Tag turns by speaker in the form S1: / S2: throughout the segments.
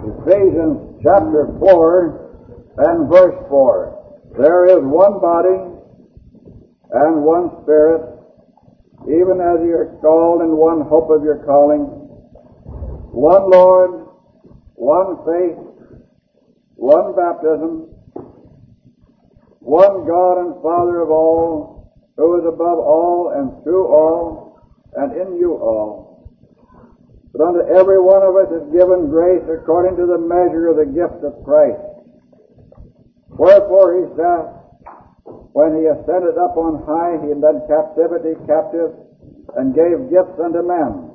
S1: Ephesians chapter 4 and verse 4. There is one body and one Spirit, even as ye are called in one hope of your calling, one Lord, one faith, one baptism, one God and Father of all, who is above all and through all and in you all. But unto every one of us is given grace according to the measure of the gift of Christ. Wherefore he saith, when he ascended up on high, he led captivity captive, and gave gifts unto men.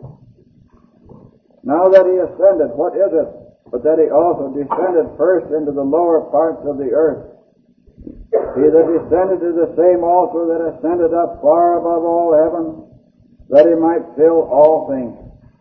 S1: Now that he ascended, what is it but that he also descended first into the lower parts of the earth? He that descended is the same also that ascended up far above all heaven, that he might fill all things.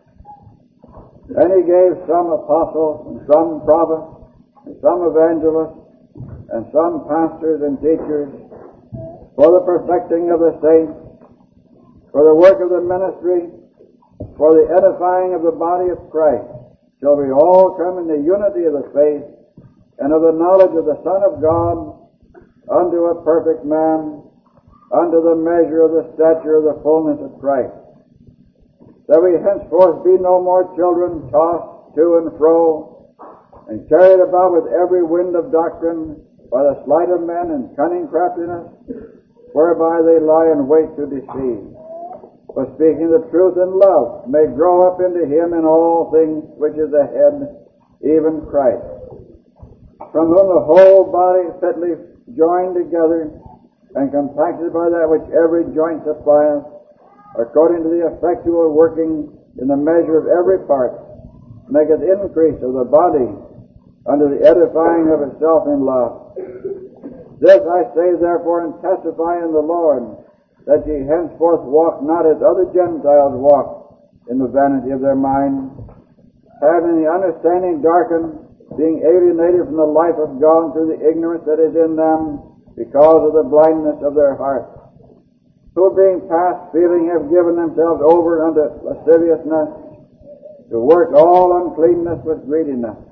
S1: And he gave some apostles, and some prophets, and some evangelists, and some pastors and teachers, for the perfecting of the saints, for the work of the ministry, for the edifying of the body of Christ, till we all come in the unity of the faith and of the knowledge of the Son of God, unto a perfect man, unto the measure of the stature of the fullness of Christ. That we henceforth be no more children, tossed to and fro, and carried about with every wind of doctrine, by the sleight of men and cunning craftiness, whereby they lie in wait to deceive. But speaking the truth in love, may grow up into him in all things which is the head, even Christ, from whom the whole body fitly joined together and compacted by that which every joint supplieth, according to the effectual working in the measure of every part, maketh increase of the body unto the edifying of itself in love. This I say therefore and testify in the Lord, that ye henceforth walk not as other Gentiles walk, in the vanity of their mind, having the understanding darkened, being alienated from the life of God through the ignorance that is in them, because of the blindness of their hearts, who being past feeling have given themselves over unto lasciviousness, to work all uncleanness with greediness.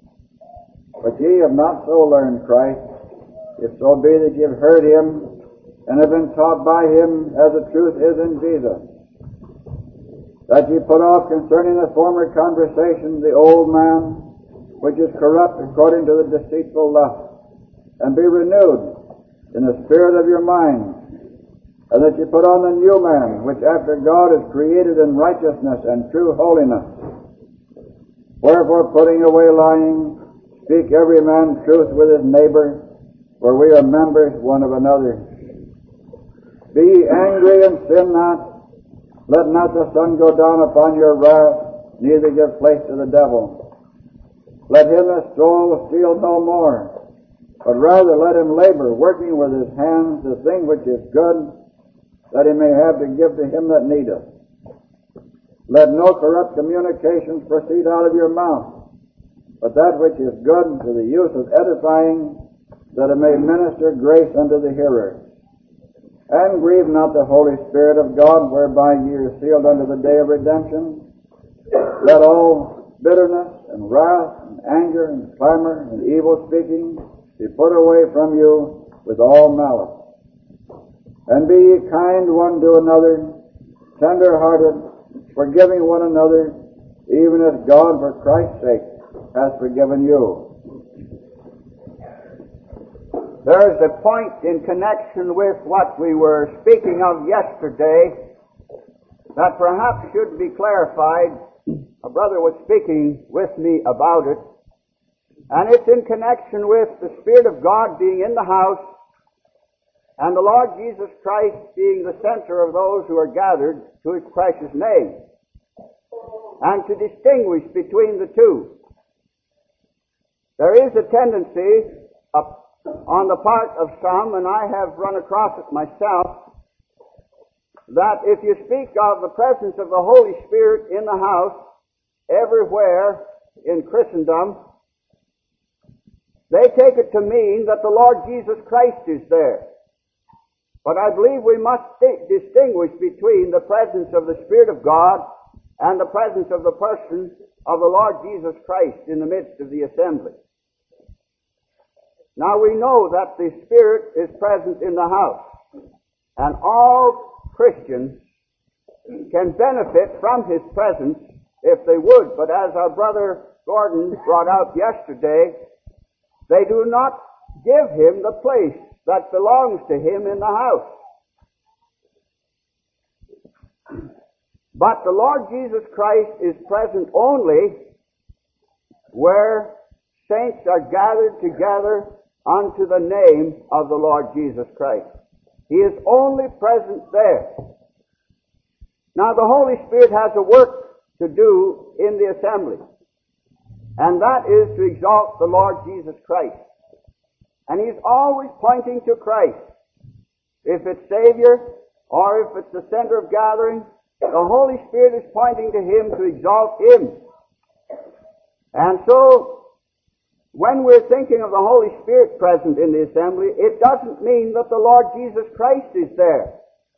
S1: But ye have not so learned Christ, if so be that ye have heard him, and have been taught by him, as the truth is in Jesus, that ye put off concerning the former conversation the old man, which is corrupt according to the deceitful lust, and be renewed in the spirit of your mind, and that ye put on the new man, which after God is created in righteousness and true holiness. Wherefore, putting away lying, speak every man truth with his neighbor, for we are members one of another. Be ye angry and sin not. Let not the sun go down upon your wrath, neither give place to the devil. Let him that stole steal no more, but rather let him labor, working with his hands the thing which is good, that he may have to give to him that needeth. Let no corrupt communications proceed out of your mouth, but that which is good to the use of edifying, that it may minister grace unto the hearers. And grieve not the Holy Spirit of God, whereby ye are sealed unto the day of redemption. Let all bitterness and wrath and anger and clamor and evil speaking be put away from you with all malice. And be ye kind one to another, tender-hearted, forgiving one another, even as God for Christ's sake hath forgiven you. There is a point in connection with what we were speaking of yesterday that perhaps should be clarified. A brother was speaking with me about it, and it's in connection with the Spirit of God being in the house and the Lord Jesus Christ being the center of those who are gathered to his precious name, and to distinguish between the two. There is a tendency on the part of some, and I have run across it myself, that if you speak of the presence of the Holy Spirit in the house everywhere in Christendom, they take it to mean that the Lord Jesus Christ is there. But I believe we must distinguish between the presence of the Spirit of God and the presence of the person
S2: of the Lord Jesus Christ in the midst of the assembly. Now we know that the Spirit is present in the house, and all Christians can benefit from His presence if they would. But as our brother Gordon brought out yesterday, they do not give Him the place that belongs to Him in the house. But the Lord Jesus Christ is present only where saints are gathered together unto the name of the Lord Jesus Christ. He is only present there. Now the Holy Spirit has a work to do in the assembly, and that is to exalt the Lord Jesus Christ. And He's always pointing to Christ. If it's Savior, or if it's the center of gathering, the Holy Spirit is pointing to Him to exalt Him. And so, when we're thinking of the Holy Spirit present in the assembly, it doesn't mean that the Lord Jesus Christ is there.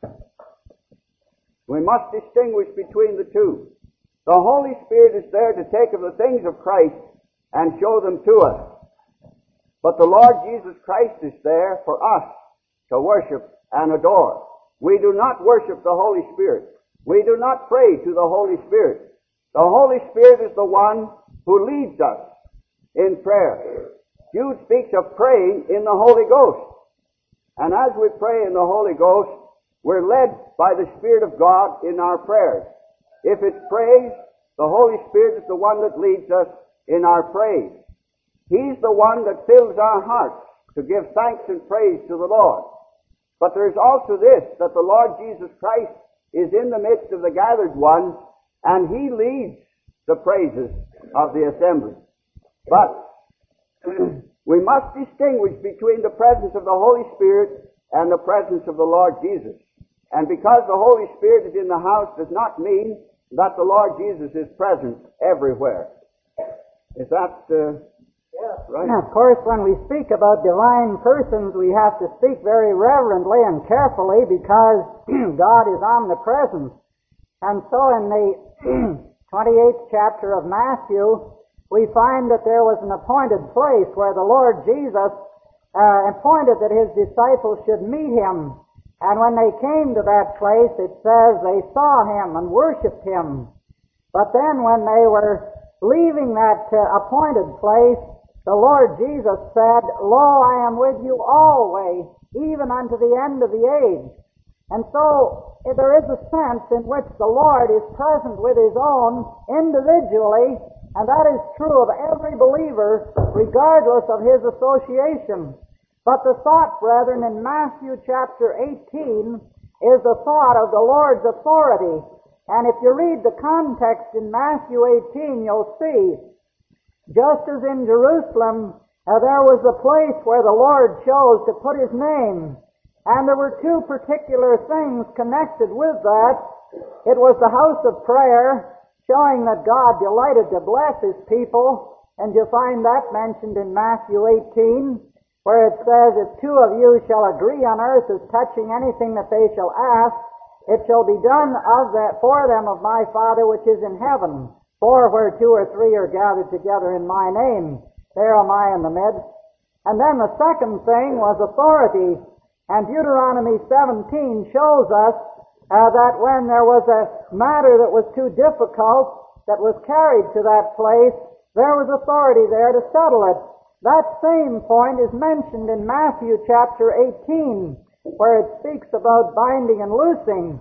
S2: We must distinguish between the two. The Holy Spirit is there to take of the things of Christ and show them to us. But the Lord Jesus Christ is there for us to worship and adore. We do not worship the Holy Spirit. We do not pray to the Holy Spirit. The Holy Spirit is the one who leads us in prayer. Jude speaks of praying in the Holy Ghost. And as we pray in the Holy Ghost, we're led by the Spirit of God in our prayers. If it's praise, the Holy Spirit is the one that leads us in our praise. He's the one that fills our hearts to give thanks and praise to the Lord. But there's also this, that the Lord Jesus Christ is in the midst of the gathered ones, and He leads the praises of the assembly. But we must distinguish between the presence of the Holy Spirit and the presence of the Lord Jesus. And because the Holy Spirit is in the house does not mean that the Lord Jesus is present everywhere. Is that right?
S3: And of course, when we speak about divine persons, we have to speak very reverently and carefully because God is omnipresent. And so in the 28th chapter of Matthew, we find that there was an appointed place where the Lord Jesus appointed that His disciples should meet Him. And when they came to that place, it says they saw Him and worshipped Him. But then when they were leaving that appointed place, the Lord Jesus said, "Lo, I am with you always, even unto the end of the age." And so there is a sense in which the Lord is present with His own individually, and that is true of every believer, regardless of his association. But the thought, brethren, in Matthew chapter 18 is the thought of the Lord's authority. And if you read the context in Matthew 18, you'll see, just as in Jerusalem, there was a place where the Lord chose to put His name. And there were two particular things connected with that. It was the house of prayer, showing that God delighted to bless His people. And you find that mentioned in Matthew 18, where it says, "If two of you shall agree on earth as touching anything that they shall ask, it shall be done for them of my Father which is in heaven. For where two or three are gathered together in my name, there am I in the midst." And then the second thing was authority. And Deuteronomy 17 shows us that when there was a matter that was too difficult that was carried to that place, there was authority there to settle it. That same point is mentioned in Matthew chapter 18, where it speaks about binding and loosing.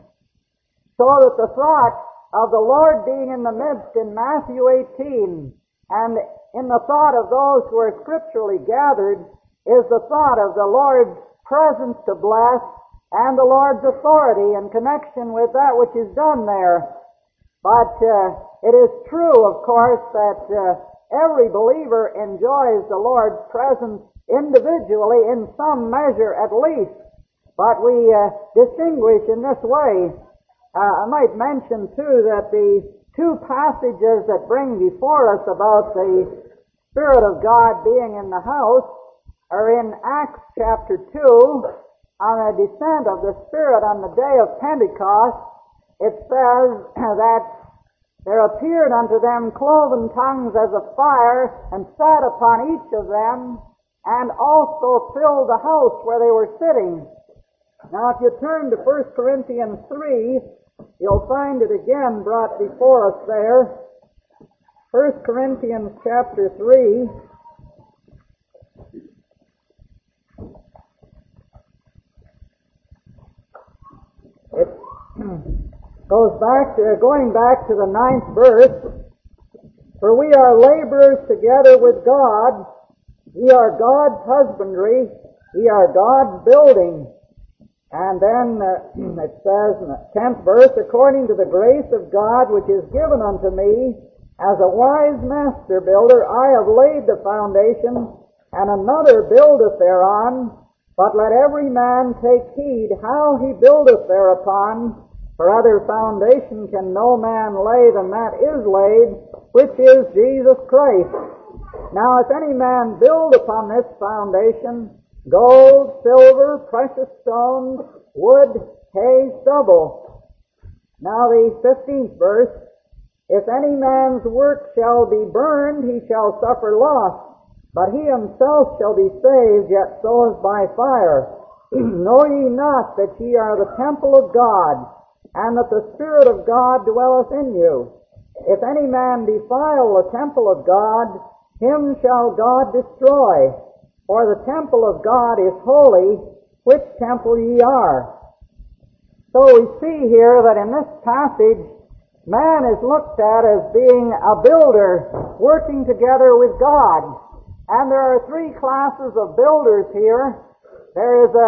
S3: So that the thought of the Lord being in the midst in Matthew 18, and in the thought of those who are scripturally gathered, is the thought of the Lord's presence to bless and the Lord's authority in connection with that which is done there. But it is true, of course, that every believer enjoys the Lord's presence individually in some measure at least. But we distinguish in this way. I might mention, too, that the two passages that bring before us about the Spirit of God being in the house are in Acts chapter 2, on the descent of the Spirit on the day of Pentecost. It says that there appeared unto them cloven tongues as of fire, and sat upon each of them, and also filled the house where they were sitting. Now if you turn to 1 Corinthians 3, you'll find it again brought before us there. 1 Corinthians chapter 3. It going back to the 9th verse. For we are laborers together with God. Ye are God's husbandry. Ye are God's building. And then it says in the 10th verse, according to the grace of God which is given unto me, as a wise master builder, I have laid the foundation, and another buildeth thereon. But let every man take heed how he buildeth thereupon, for other foundation can no man lay than that is laid, which is Jesus Christ. Now if any man build upon this foundation, gold, silver, precious stones, wood, hay, stubble. Now the 15th verse, if any man's work shall be burned, he shall suffer loss, but he himself shall be saved, yet so as by fire. Know ye not that ye are the temple of God, and that the Spirit of God dwelleth in you? If any man defile the temple of God, him shall God destroy. For the temple of God is holy, which temple ye are. So we see here that in this passage, man is looked at as being a builder working together with God. And there are three classes of builders here. There is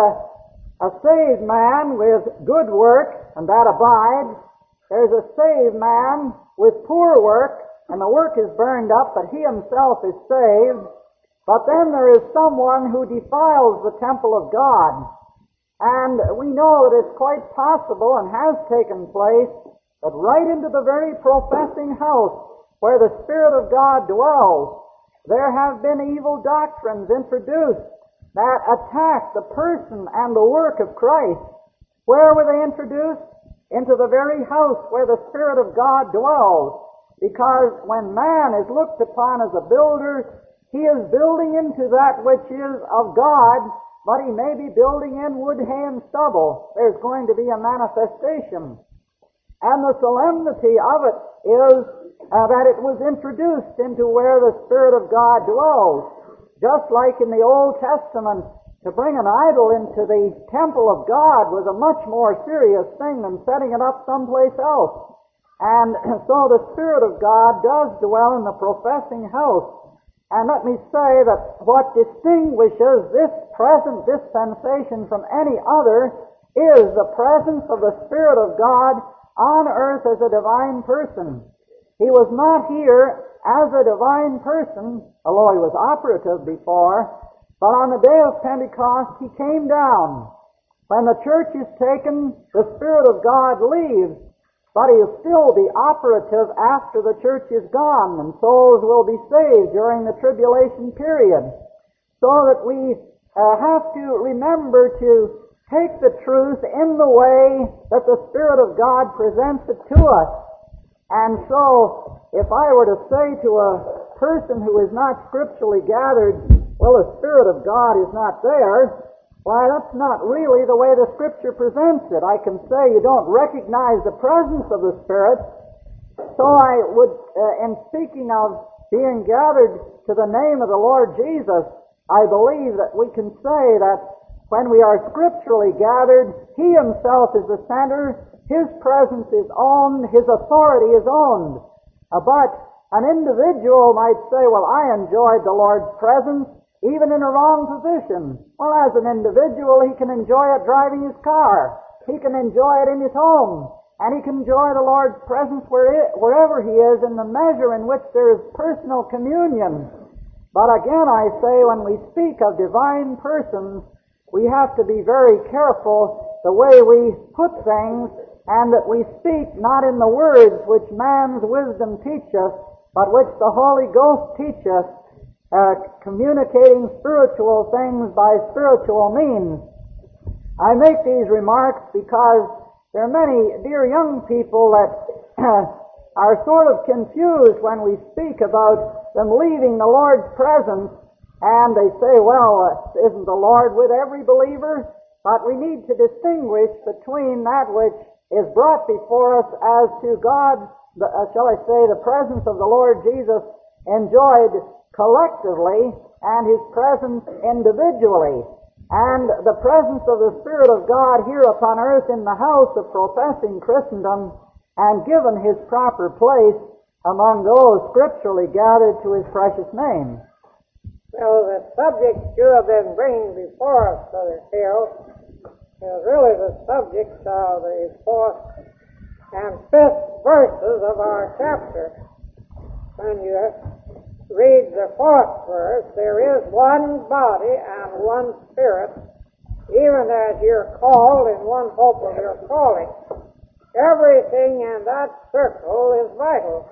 S3: a saved man with good work, and that abides. There's a saved man with poor work, and the work is burned up, but he himself is saved. But then there is someone who defiles the temple of God. And we know that it's quite possible, and has taken place, that right into the very professing house where the Spirit of God dwells, there have been evil doctrines introduced that attack the person and the work of Christ. Where were they introduced? Into the very house where the Spirit of God dwells. Because when man is looked upon as a builder, he is building into that which is of God, but he may be building in wood, hay, and stubble. There's going to be a manifestation. And the solemnity of it is that it was introduced into where the Spirit of God dwells. Just like in the Old Testament, to bring an idol into the temple of God was a much more serious thing than setting it up someplace else. And so the Spirit of God does dwell in the professing house. And let me say that what distinguishes this present dispensation from any other is the presence of the Spirit of God on earth as a divine person. He was not here as a divine person, although he was operative before, but on the day of Pentecost he came down. When the church is taken, the Spirit of God leaves, but he'll still be operative after the church is gone, and souls will be saved during the tribulation period. So that we have to remember to take the truth in the way that the Spirit of God presents it to us. And so, if I were to say to a person who is not scripturally gathered, well, the Spirit of God is not there, why, that's not really the way the Scripture presents it. I can say you don't recognize the presence of the Spirit. So I would, in speaking of being gathered to the name of the Lord Jesus, I believe that we can say that when we are scripturally gathered, He Himself is the center, His presence is owned, His authority is owned. But an individual might say, well, I enjoyed the Lord's presence even in a wrong position. Well, as an individual, he can enjoy it driving his car. He can enjoy it in his home. And he can enjoy the Lord's presence wherever he is in the measure in which there is personal communion. But again, I say, when we speak of divine persons, we have to be very careful the way we put things, and that we speak not in the words which man's wisdom teacheth, but which the Holy Ghost teacheth, communicating spiritual things by spiritual means. I make these remarks because there are many dear young people that are sort of confused when we speak about them leaving the Lord's presence, and they say, well, isn't the Lord with every believer? But we need to distinguish between that which is brought before us as to God, shall I say, the presence of the Lord Jesus enjoyed collectively and His presence individually. And the presence of the Spirit of God here upon earth in the house of professing Christendom and given His proper place among those scripturally gathered to His precious name.
S4: Well, the subject you have been bringing before us, Brother Hale, is really the subject of the 4th and 5th verses of our chapter. When you read the 4th verse, there is one body and one Spirit, even as you're called in one hope of your calling. Everything in that circle is vital,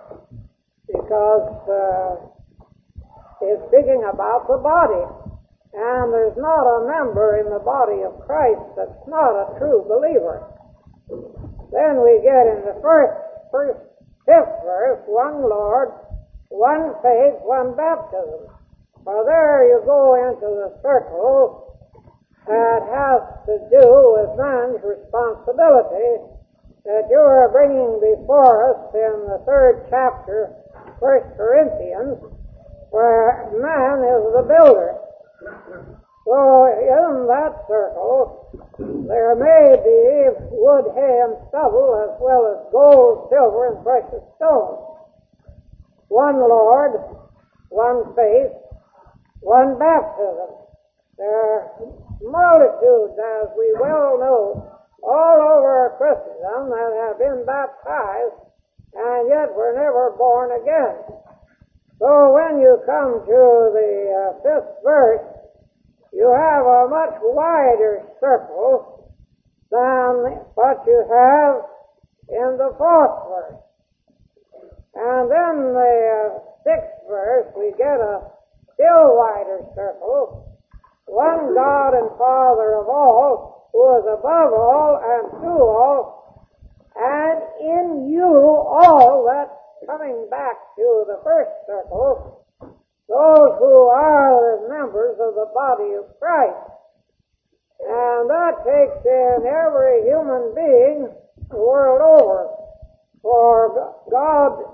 S4: because it's speaking about the body. And there's not a member in the body of Christ that's not a true believer. Then we get in the first 5th verse, one Lord, one faith, one baptism. Well, there you go into the circle that has to do with man's responsibility that you are bringing before us in the 3rd chapter, 1 Corinthians, where man is the builder. So in that circle, there may be wood, hay, and stubble, as well as gold, silver, and precious stones. One Lord, one faith, one baptism. There are multitudes, as we well know, all over Christendom that have been baptized and yet were never born again. So when you come to the 5th verse, you have a much wider circle than what you have in the 4th verse. And then the 6th verse, we get a still wider circle. One God and Father of all, who is above all and through all, and in you all, that's coming back to the first circle, those who are the members of the body of Christ. And that takes in every human being the world over. For God,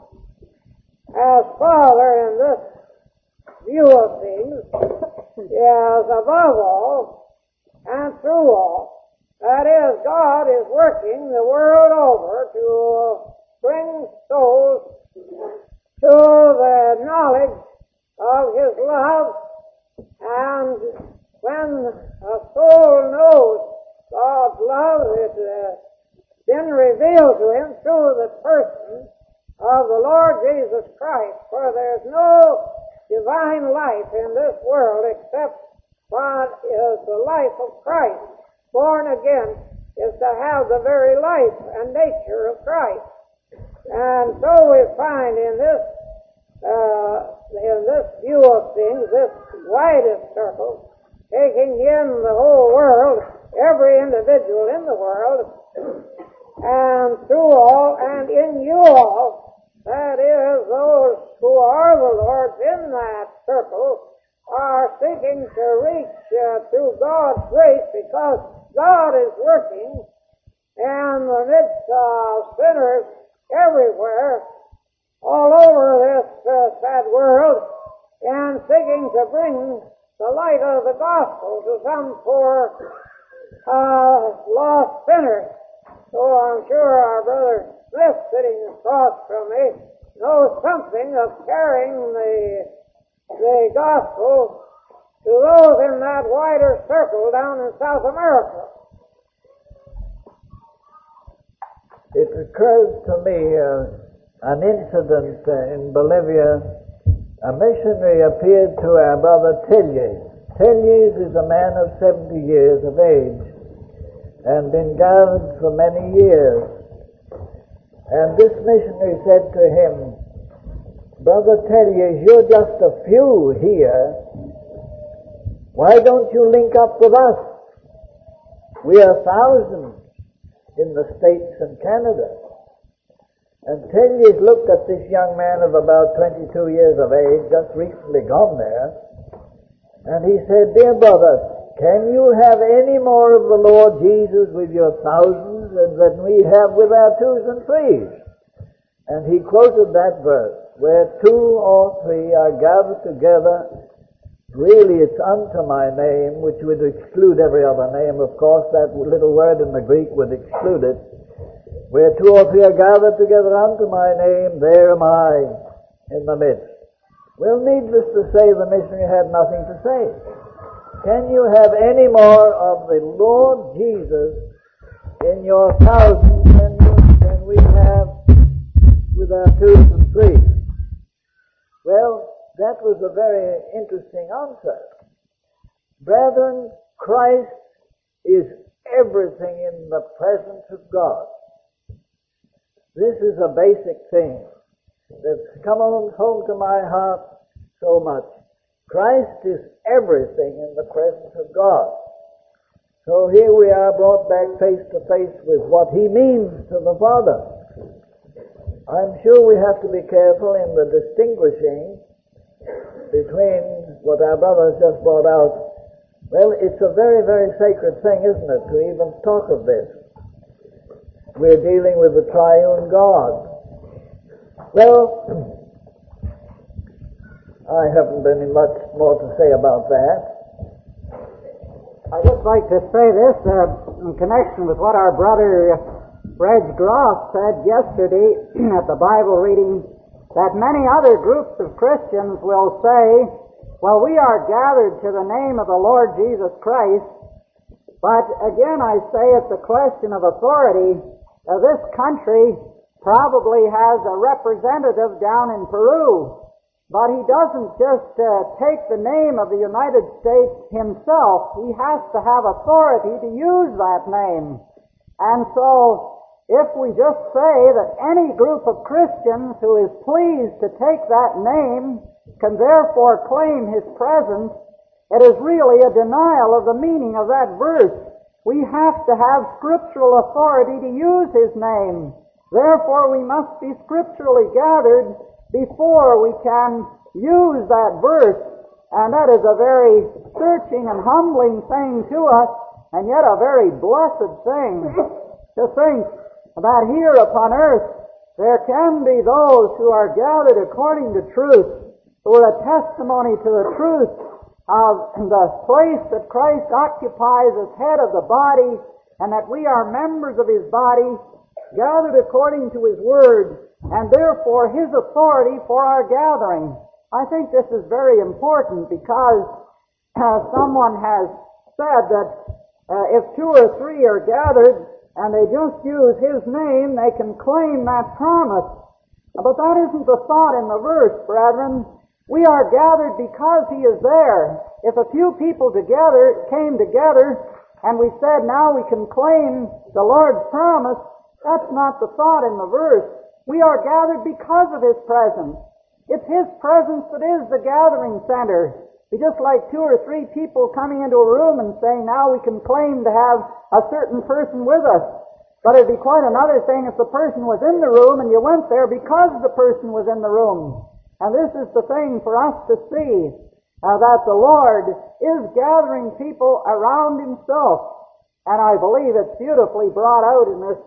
S4: as Father in this view of things, is above all and through all. That is, God is working the world over to bring souls to the knowledge of His love, and when a soul knows God's love, it has been revealed to him through the person of the Lord Jesus Christ. For there's no divine life in this world except what is the life of Christ. Born again is to have the very life and nature of Christ. And so we find in this view of things, this widest circle, taking in the whole world, every individual in the world, and through all, and in you all, that is, those who are the Lord's in that circle, are seeking to reach through God's grace, because God is working in the midst of sinners everywhere, all over this sad world, and seeking to bring the light of the gospel to some poor lost sinner. So I'm sure our brother Smith, sitting across from me, knows something of carrying the gospel to those in that wider circle down in South America.
S5: It occurs to me an incident in Bolivia. A missionary appeared to our brother Telles. Telles is a man of 70 years of age and been gathered for many years. And this missionary said to him, "Brother Telles, you're just a few here. Why don't you link up with us? We are thousands in the States and Canada." And Telyes looked at this young man of about 22 years of age, just recently gone there, and he said, "Dear brother, can you have any more of the Lord Jesus with your thousands than we have with our twos and threes?" And he quoted that verse, "Where two or three are gathered together, really it's unto my name," which would exclude every other name, of course. That little word in the Greek would exclude it. "Where two or three are gathered together unto my name, there am I in the midst." Well, needless to say, the missionary had nothing to say. Can you have any more of the Lord Jesus in your thousands than we have with our twos and threes? Well, that was a very interesting answer. Brethren, Christ is everything in the presence of God. This is a basic thing that's come home to my heart so much. Christ is everything in the presence of God. So here we are brought back face to face with what He means to the Father. I'm sure we have to be careful in the distinguishing between what our brother has just brought out. Well, it's a very, very sacred thing, isn't it, to even talk of this. We're dealing with the triune God. Well, I haven't any much more to say about that.
S3: I'd just like to say this in connection with what our brother Reg Groff said yesterday at the Bible reading, that many other groups of Christians will say, well, we are gathered to the name of the Lord Jesus Christ, but again I say it's a question of authority. This country probably has a representative down in Peru, but he doesn't just take the name of the United States himself. He has to have authority to use that name. And so, if we just say that any group of Christians who is pleased to take that name can therefore claim His presence, it is really a denial of the meaning of that verse. We have to have scriptural authority to use His name. Therefore, we must be scripturally gathered before we can use that verse. And that is a very searching and humbling thing to us, and yet a very blessed thing to think that here upon earth there can be those who are gathered according to truth, who are a testimony to the truth of the place that Christ occupies as head of the body, and that we are members of His body, gathered according to His Word, and therefore His authority for our gathering. I think this is very important because someone has said that if two or three are gathered and they just use His name, they can claim that promise. But that isn't the thought in the verse, brethren. We are gathered because He is there. If a few people came together and we said now we can claim the Lord's promise, that's not the thought in the verse. We are gathered because of His presence. It's His presence that is the gathering center. It's just like two or three people coming into a room and saying now we can claim to have a certain person with us. But it'd be quite another thing if the person was in the room and you went there because the person was in the room. And this is the thing for us to see, that the Lord is gathering people around Himself. And I believe it's beautifully brought out in this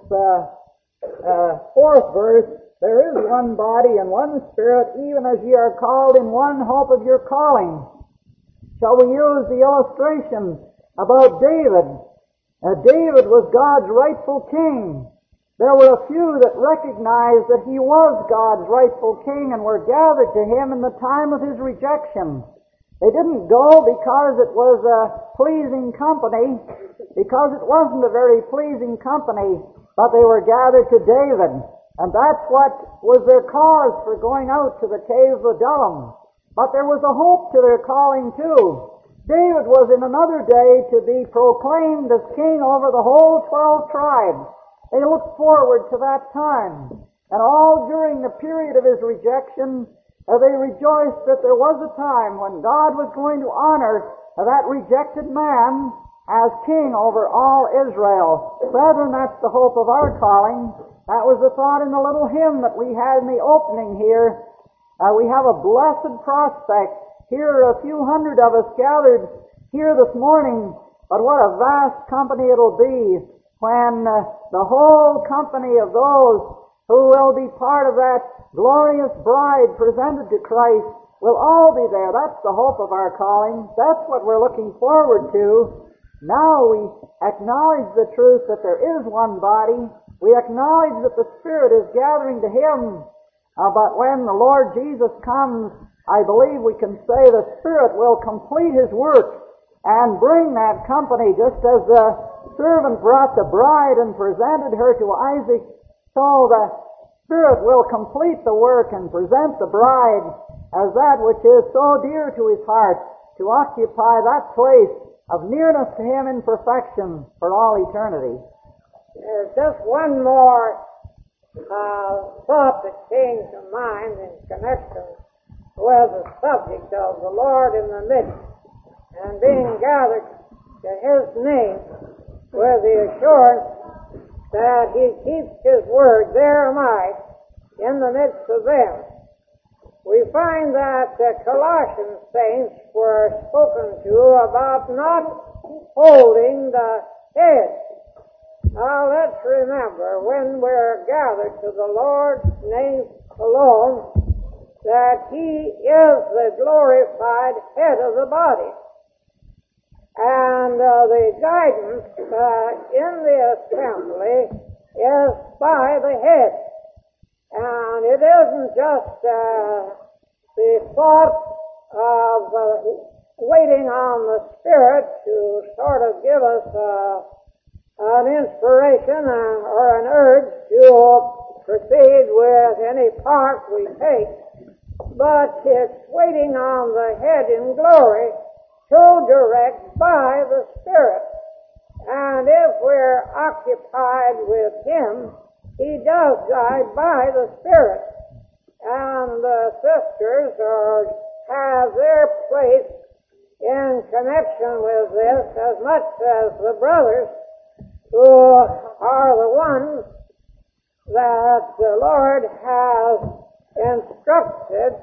S3: fourth verse. There is one body and one Spirit, even as ye are called in one hope of your calling. Shall we use the illustration about David? David was God's rightful king. There were a few that recognized that he was God's rightful king and were gathered to him in the time of his rejection. They didn't go because it was a pleasing company, because it wasn't a very pleasing company, but they were gathered to David. And that's what was their cause for going out to the cave of Adullam. But there was a hope to their calling too. David was in another day to be proclaimed as king over the whole 12 tribes. They looked forward to that time. And all during the period of his rejection, they rejoiced that there was a time when God was going to honor that rejected man, as king over all Israel. Brethren, that's the hope of our calling. That was the thought in the little hymn that we had in the opening here. We have a blessed prospect. Here are a few hundred of us gathered here this morning, but what a vast company it'll be when the whole company of those who will be part of that glorious bride presented to Christ will all be there. That's the hope of our calling. That's what we're looking forward to. Now we acknowledge the truth that there is one body. We acknowledge that the Spirit is gathering to Him. But when the Lord Jesus comes, I believe we can say the Spirit will complete His work and bring that company, just as the servant brought the bride and presented her to Isaac, so the Spirit will complete the work and present the bride as that which is so dear to His heart, to occupy that place of nearness to Him in perfection for all eternity.
S4: There's just one more thought that came to mind in connection with the subject of the Lord in the midst and being gathered to His name with the assurance that He keeps His word. There am I in the midst of them. We find that the Colossian saints were spoken to about not holding the head. Now let's remember, when we're gathered to the Lord's name alone, that He is the glorified head of the body. And the guidance in the assembly is by the head. And it isn't just the thought of waiting on the Spirit to sort of give us an inspiration or an urge to proceed with any part we take, but it's waiting on the head in glory to direct by the Spirit. And if we're occupied with Him, He does guide by the Spirit. And the sisters have their place in connection with this as much as the brothers, who are the ones that the Lord has instructed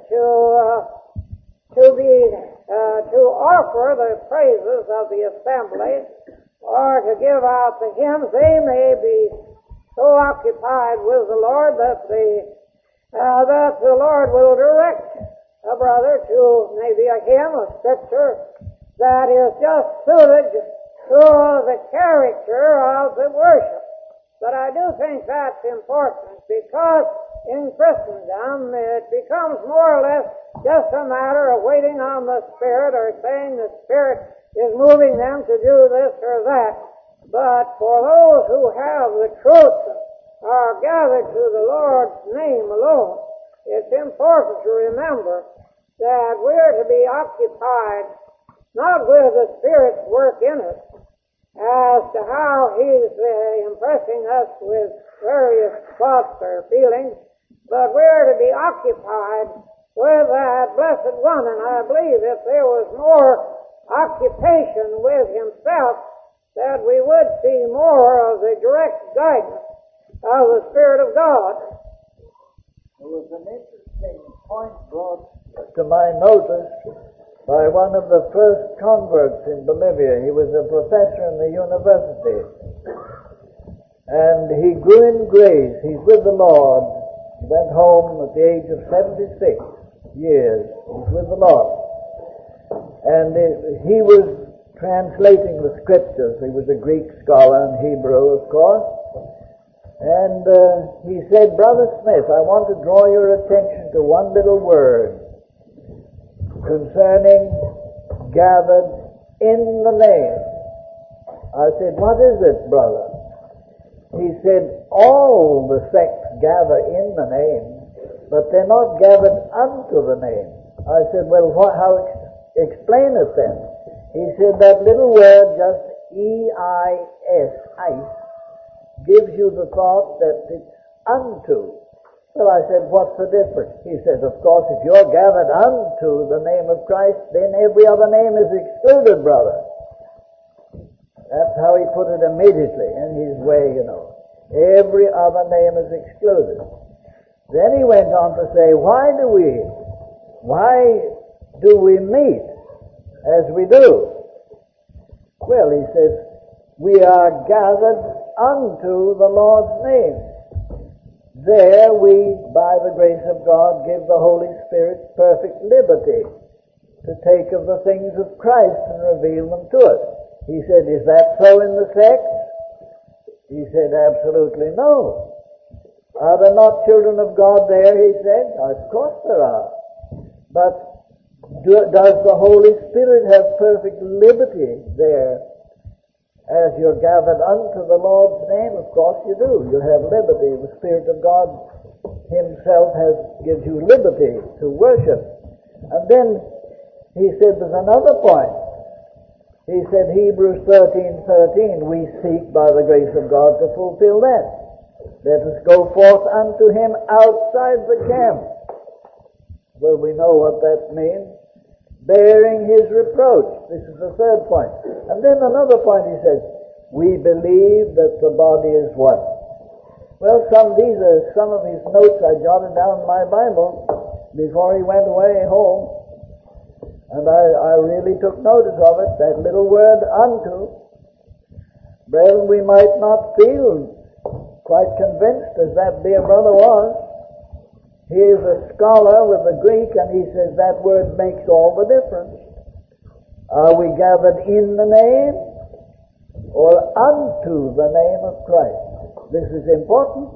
S4: to offer the praises of the assembly, or to give out the hymns. They may be so occupied with the Lord that the Lord will direct a brother to maybe a hymn, a scripture that is just suited to the character of the worship. But I do think that's important, because in Christendom it becomes more or less just a matter of waiting on the Spirit, or saying the Spirit is moving them to do this or that. But for those who have the truth, are gathered to the Lord's name alone, it's important to remember that we're to be occupied not with the Spirit's work in us, as to how He's impressing us with various thoughts or feelings, but we're to be occupied with that Blessed One. And I believe if there was more occupation with Himself, that we would see more of the direct guidance of the Spirit of God.
S5: There was an interesting point brought to my notice by one of the first converts in Bolivia. He was a professor in the university, and he grew in grace. He's with the Lord. He went home at the age of 76 years. He's with the Lord. And he was translating the scriptures. He was a Greek scholar and Hebrew, of course. And he said, "Brother Smith, I want to draw your attention to one little word concerning gathered in the name." I said, "What is it, brother?" He said, "All the sects gather in the name, but they're not gathered unto the name." I said, "Well, explain it then?" He said, "That little word, just E-I-S, ice, gives you the thought that it's unto." Well, I said, "What's the difference?" He says, "Of course, if you're gathered unto the name of Christ, then every other name is excluded, brother." That's how he put it immediately in his way, you know. Every other name is excluded. Then he went on to say, why do we meet as we do? Well, he says, we are gathered unto the Lord's name. There we, by the grace of God, give the Holy Spirit perfect liberty to take of the things of Christ and reveal them to us. He said, is that so in the sects? He said, absolutely no. Are there not children of God there, he said? Of course there are. But does the Holy Spirit have perfect liberty there as you're gathered unto the Lord's name? Of course you do. You have liberty. The Spirit of God himself gives you liberty to worship. And then he said there's another point. He said, Hebrews 13:13, we seek by the grace of God to fulfill that. Let us go forth unto him outside the camp. Well, we know what that means. Bearing his reproach. This is the third point. And then another point he says, we believe that the body is what? Well, these are some of his notes I jotted down in my Bible before he went away home. And I really took notice of it, that little word unto. Brethren, we might not feel quite convinced as that dear brother was. He is a scholar with the Greek, and he says that word makes all the difference. Are we gathered in the name or unto the name of Christ? This is important.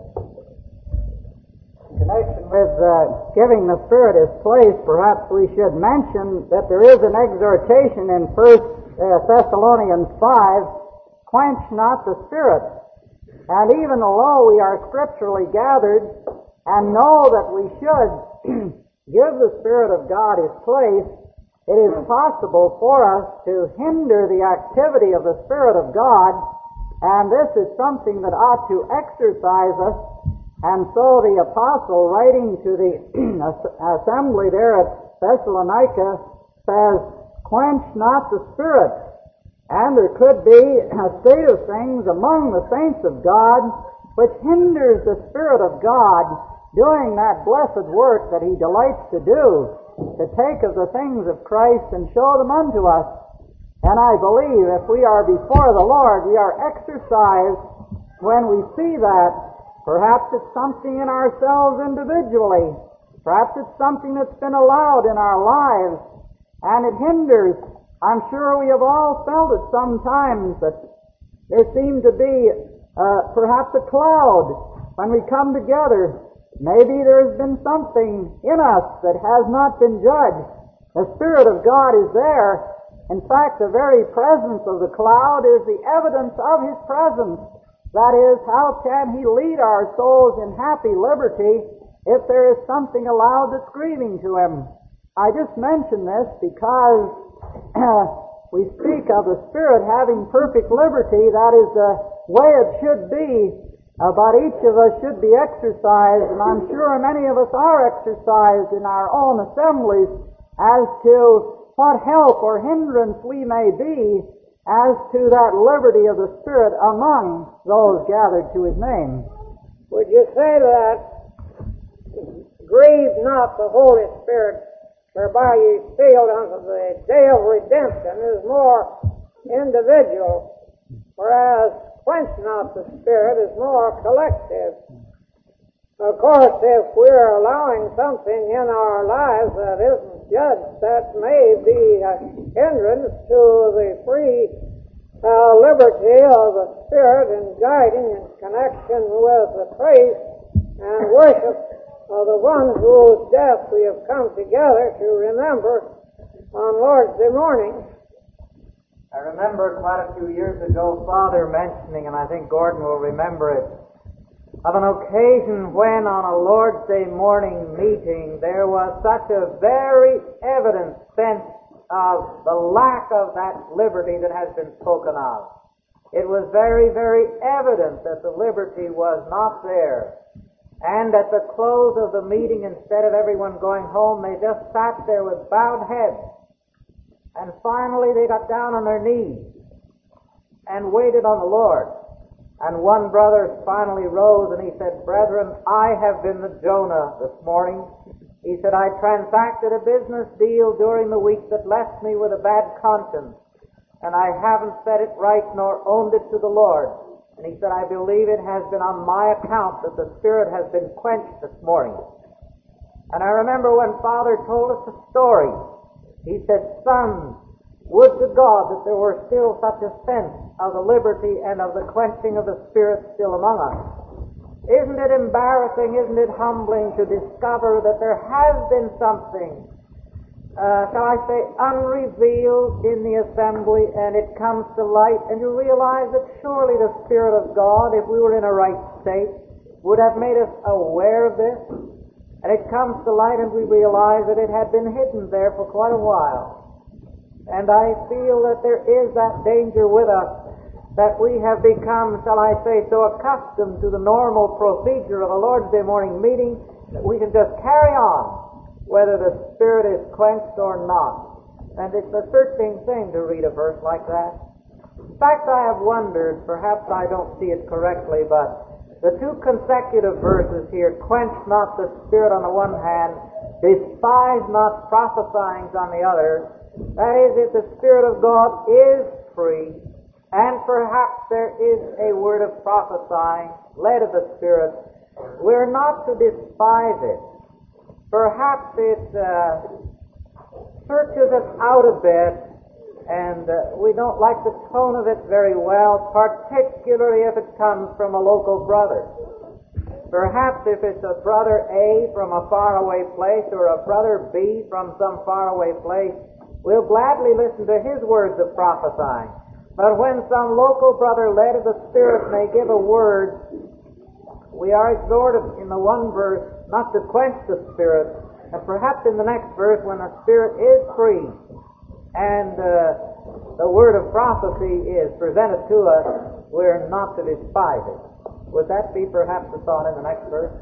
S3: In connection with giving the Spirit His place, perhaps we should mention that there is an exhortation in 1 Thessalonians 5, quench not the Spirit. And even though we are scripturally gathered and know that we should give the Spirit of God His place, it is possible for us to hinder the activity of the Spirit of God, and this is something that ought to exercise us. And so the apostle, writing to the assembly there at Thessalonica, says, quench not the Spirit. And there could be a state of things among the saints of God which hinders the Spirit of God doing that blessed work that He delights to do, to take of the things of Christ and show them unto us. And I believe if we are before the Lord, we are exercised when we see that. Perhaps it's something in ourselves individually. Perhaps it's something that's been allowed in our lives, and it hinders. I'm sure we have all felt it sometimes that there seemed to be perhaps a cloud when we come together. Maybe there's been something in us that has not been judged. The Spirit of God is there. In fact, the very presence of the cloud is the evidence of His presence. That is, how can He lead our souls in happy liberty if there is something allowed that's grieving to Him? I just mention this because we speak of the Spirit having perfect liberty. That is the way it should be. But each of us should be exercised, and I'm sure many of us are exercised in our own assemblies as to what help or hindrance we may be as to that liberty of the Spirit among those gathered to His name.
S4: Would you say that grieve not the Holy Spirit, whereby ye sealed unto the day of redemption, is more individual, whereas quench not the Spirit is more collective. Of course, if we're allowing something in our lives that isn't judged, that may be a hindrance to the free liberty of the Spirit in guiding in connection with the praise and worship of the one whose death we have come together to remember on Lord's Day morning.
S3: I remember quite a few years ago Father mentioning, and I think Gordon will remember it, of an occasion when on a Lord's Day morning meeting there was such a very evident sense of the lack of that liberty that has been spoken of. It was very, very evident that the liberty was not there. And at the close of the meeting, instead of everyone going home, they just sat there with bowed heads. And finally they got down on their knees. and waited on the Lord. And one brother finally rose and he said, "Brethren, I have been the Jonah this morning." He said, "I transacted a business deal during the week that left me with a bad conscience, and I haven't set it right nor owned it to the Lord." And he said, "I believe it has been on my account that the Spirit has been quenched this morning." And I remember when Father told us the story, he said, "Son, would to God that there were still such a sense of the liberty and of the quenching of the Spirit still among us." Isn't it embarrassing, isn't it humbling to discover that there has been something, shall I say, unrevealed in the assembly, and it comes to light, and you realize that surely the Spirit of God, if we were in a right state, would have made us aware of this, and it comes to light and we realize that it had been hidden there for quite a while. And I feel that there is that danger with us, that we have become, shall I say, so accustomed to the normal procedure of a Lord's Day morning meeting that we can just carry on, whether the Spirit is quenched or not. And it's a searching thing to read a verse like that. In fact, I have wondered, perhaps I don't see it correctly, but the two consecutive verses here, "Quench not the Spirit" on the one hand, "Despise not prophesying" on the other. That is, if the Spirit of God is free, and perhaps there is a word of prophesying, led of the Spirit, we're not to despise it. Perhaps it searches us out a bit, and we don't like the tone of it very well, particularly if it comes from a local brother. Perhaps if it's a brother A from a faraway place, or a brother B from some faraway place, we'll gladly listen to his words of prophesying. But when some local brother led of the Spirit may give a word, we are exhorted in the one verse not to quench the Spirit, and perhaps in the next verse, when the Spirit is free and the word of prophecy is presented to us, we're not to despise it. Would that be perhaps the thought in the next verse?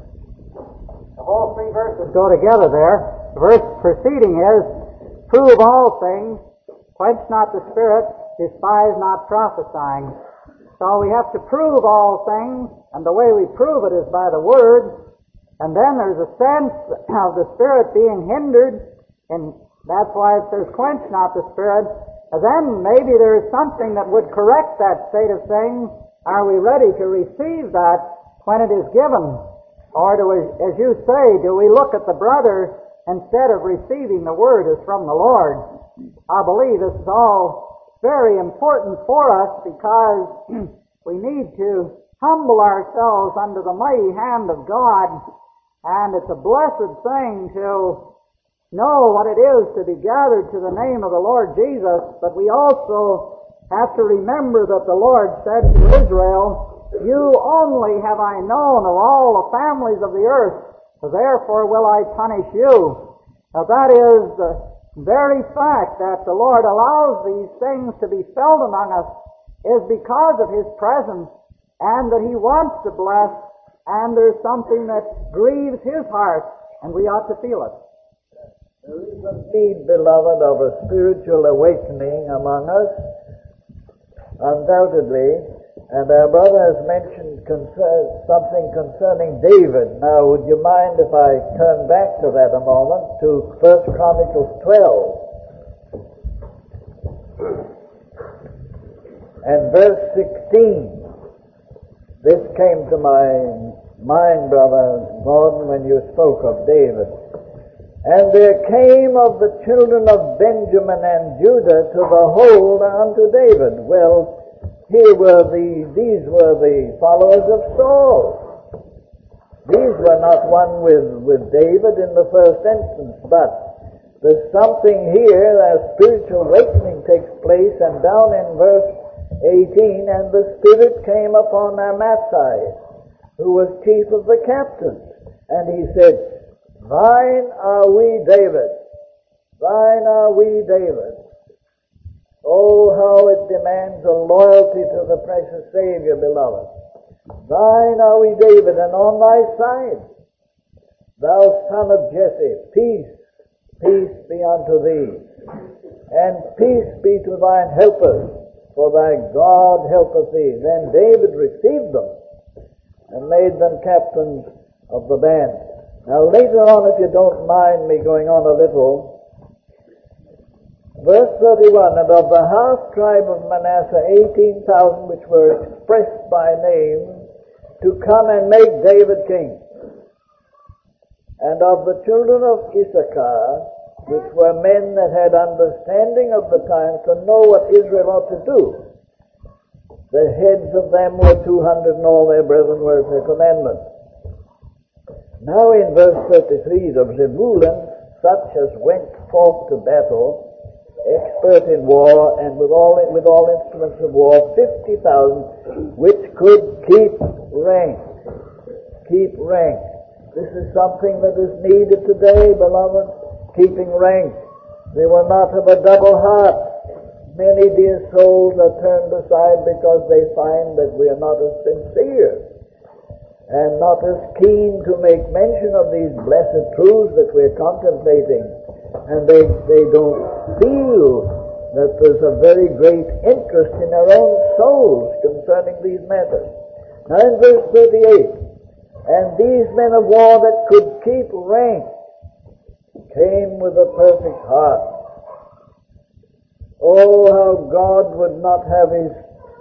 S3: The whole three verses go together there. The verse preceding is, "Prove all things, quench not the Spirit, despise not prophesying." So we have to prove all things, and the way we prove it is by the Word. And then there's a sense of the Spirit being hindered, and that's why it says, "Quench not the Spirit." And then maybe there is something that would correct that state of things. Are we ready to receive that when it is given? Or do we, as you say, do we look at the brother instead of receiving the Word as from the Lord? I believe this is all very important for us, because we need to humble ourselves under the mighty hand of God, and it's a blessed thing to know what it is to be gathered to the name of the Lord Jesus, but we also have to remember that the Lord said to Israel, "You only have I known of all the families of the earth, therefore will I punish you." Now that is the very fact that the Lord allows these things to be felt among us is because of His presence, and that He wants to bless, and there's something that grieves His heart, and we ought to feel it.
S5: There is indeed, beloved, of a spiritual awakening among us, undoubtedly, and our brother has mentioned something concerning David. Now, would you mind if I turn back to that a moment, to 1 Chronicles 12 and verse 16. This came to my mind, Brother Gordon, when you spoke of David. "And there came of the children of Benjamin and Judah to the hold unto David." Well, these were the followers of Saul. These were not one with David in the first instance, but there's something here, a spiritual awakening takes place, and down in verse 18, "And the Spirit came upon Amasai, who was chief of the captains, and he said, Thine are we, David. Thine are we, David." Oh, how it demands a loyalty to the precious Savior, beloved. "Thine are we, David, and on thy side, thou son of Jesse, peace, peace be unto thee, and peace be to thine helpers, for thy God helpeth thee. Then David received them and made them captains of the band. Now later on, if you don't mind me going on a little, verse 31, and of the half tribe of Manasseh 18,000 which were expressed by name to come and make David king. And of the children of Issachar, which were men that had understanding of the times to know what Israel ought to do. The heads of them were 200, and all their brethren were at their commandment. Now in verse 33, of Zebulun, such as went forth to battle, expert in war, and with all instruments of war, 50,000, which could keep rank. Keep rank. This is something that is needed today, beloved, keeping rank. They were not of a double heart. Many dear souls are turned aside because they find that we are not as sincere and not as keen to make mention of these blessed truths that we're contemplating. And they don't feel that there's a very great interest in their own souls concerning these matters. Now in verse 38, and these men of war that could keep rank came with a perfect heart. Oh, how God would not have his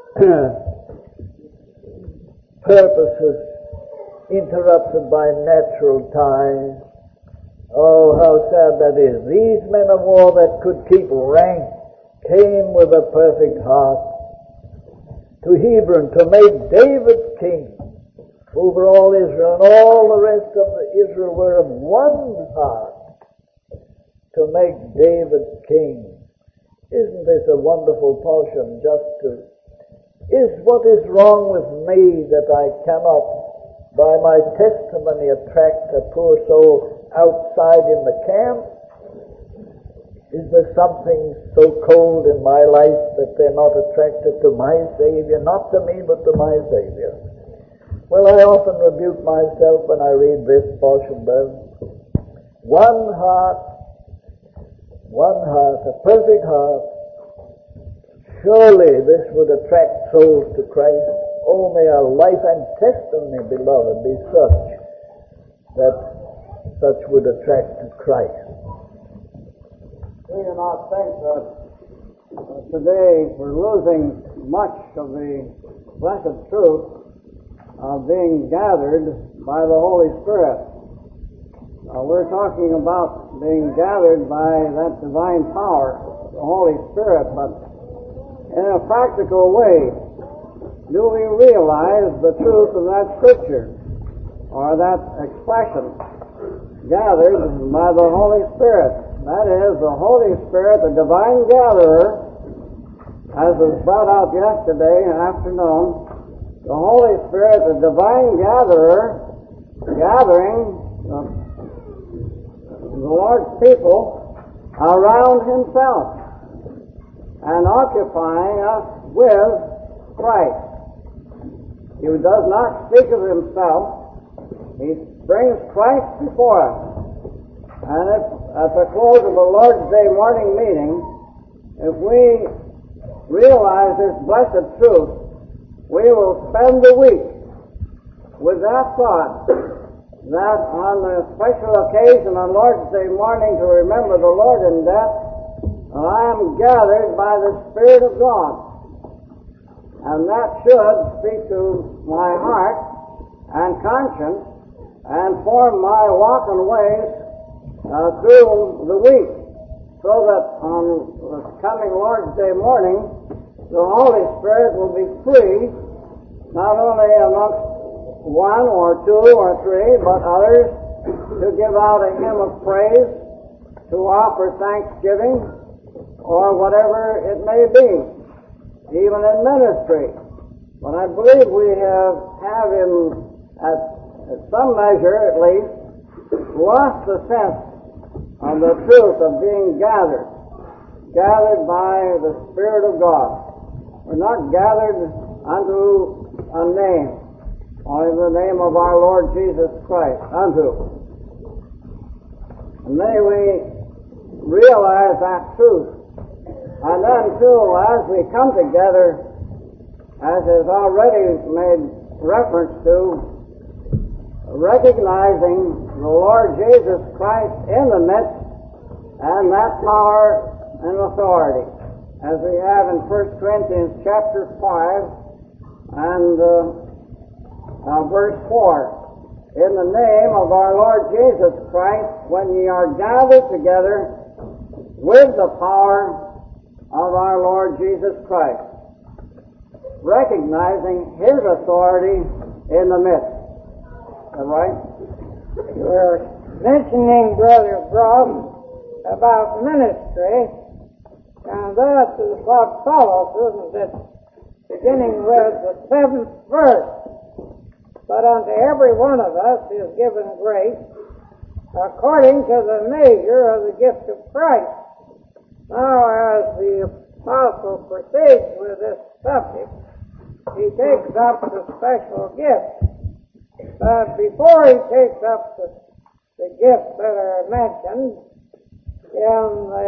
S5: purposes interrupted by natural ties. Oh, how sad that is. These men of war that could keep rank came with a perfect heart to Hebron to make David king over all Israel, and all the rest of Israel were of one heart to make David king. Isn't this a wonderful portion? What is wrong with me that I cannot, by my testimony, attract a poor soul outside in the camp? Is there something so cold in my life that they're not attracted to my Savior? Not to me, but to my Savior. Well, I often rebuke myself when I read this portion, brother. One heart, a perfect heart. Surely this would attract souls to Christ. Oh, may our life and testimony, beloved, be such that such would attract to Christ.
S1: Do you not think that today we're losing much of the blessed truth of being gathered by the Holy Spirit? We're talking about being gathered by that divine power, the Holy Spirit, but in a practical way, do we realize the truth of that scripture, or that expression, gathered by the Holy Spirit? That is, the Holy Spirit, the divine gatherer, as was brought out yesterday afternoon, the Holy Spirit, the divine gatherer, gathering the Lord's people around himself and occupying us with Christ. He does not speak of himself. He brings Christ before us. And if, at the close of the Lord's Day morning meeting, if we realize this blessed truth, we will spend the week with that thought, that on the special occasion on Lord's Day morning to remember the Lord in death, I am gathered by the Spirit of God. And that should speak to my heart and conscience and form my walk and ways through the week, so that on the coming Lord's Day morning, the Holy Spirit will be free, not only amongst one or two or three, but others, to give out a hymn of praise, to offer thanksgiving, or whatever it may be, even in ministry. But I believe we have in, at some measure at least, lost the sense of the truth of being gathered by the Spirit of God. We're not gathered unto a name, or in the name of our Lord Jesus Christ, unto. And may we realize that truth,
S2: And then, too, as we come together, as is already made reference to, recognizing the Lord Jesus Christ in the midst and that power and authority, as we have in 1 Corinthians chapter 5 and verse 4. In the name of our Lord Jesus Christ, when ye are gathered together with the power of our Lord Jesus Christ, recognizing His authority in the midst. Is that right?
S4: You're mentioning, Brother Groff, about ministry, and that is what follows, isn't it? Beginning with the 7th verse. But unto every one of us is given grace according to the measure of the gift of Christ. Now, as the apostle proceeds with this subject, he takes up the special gifts. But before he takes up the gifts that are mentioned in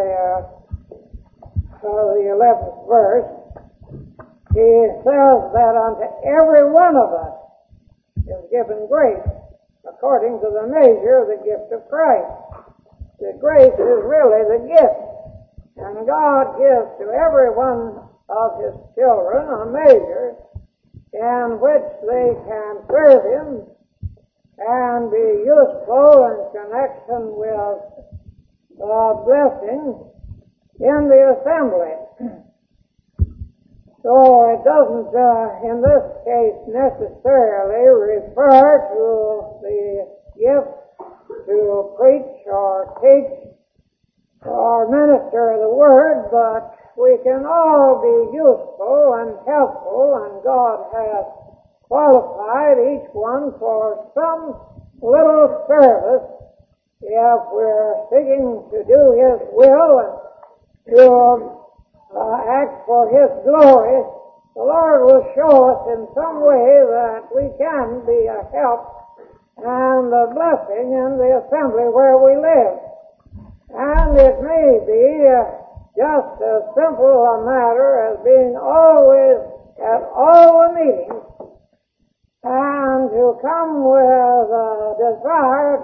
S4: the 11th verse, he says that unto every one of us is given grace according to the measure of the gift of Christ. The grace is really the gift. And God gives to every one of His children a measure in which they can serve Him and be useful in connection with blessing in the assembly. So it doesn't, in this case, necessarily refer to the gift to preach or teach or minister the Word, but we can all be useful and helpful, and God has qualified each one for some little service if we're seeking to do His will and to act for His glory. The Lord will show us in some way that we can be a help and a blessing in the assembly where we live. And it may be just as simple a matter as being always at all the meetings and to come with a desire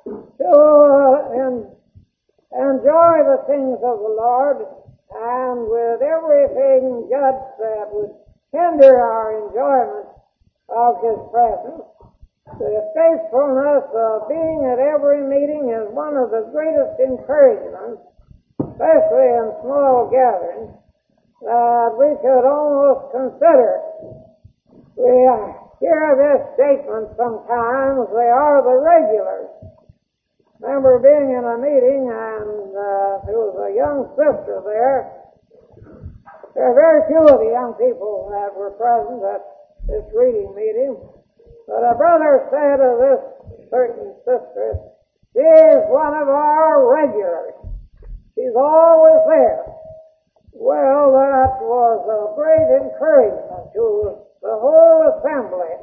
S4: to enjoy the things of the Lord, and with everything judged that would hinder our enjoyment of His presence. The faithfulness of being at every meeting is one of the greatest encouragements, especially in small gatherings, that we could almost consider. We hear this statement sometimes, they are the regulars. Remember being in a meeting, and there was a young sister there. There are very few of the young people that were present at this reading meeting. But a brother said of this certain sister, she is one of our regulars. She's always there. Well, that was a great encouragement to the whole assembly.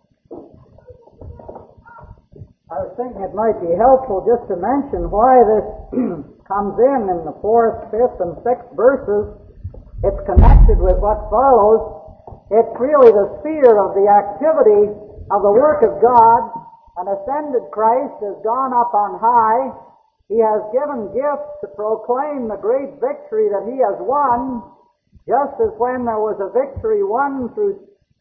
S3: I was thinking it might be helpful just to mention why this comes in the 4th, 5th, and 6th verses. It's connected with what follows. It's really the sphere of the activity of the work of God. An ascended Christ has gone up on high. He has given gifts to proclaim the great victory that He has won, just as when there was a victory won through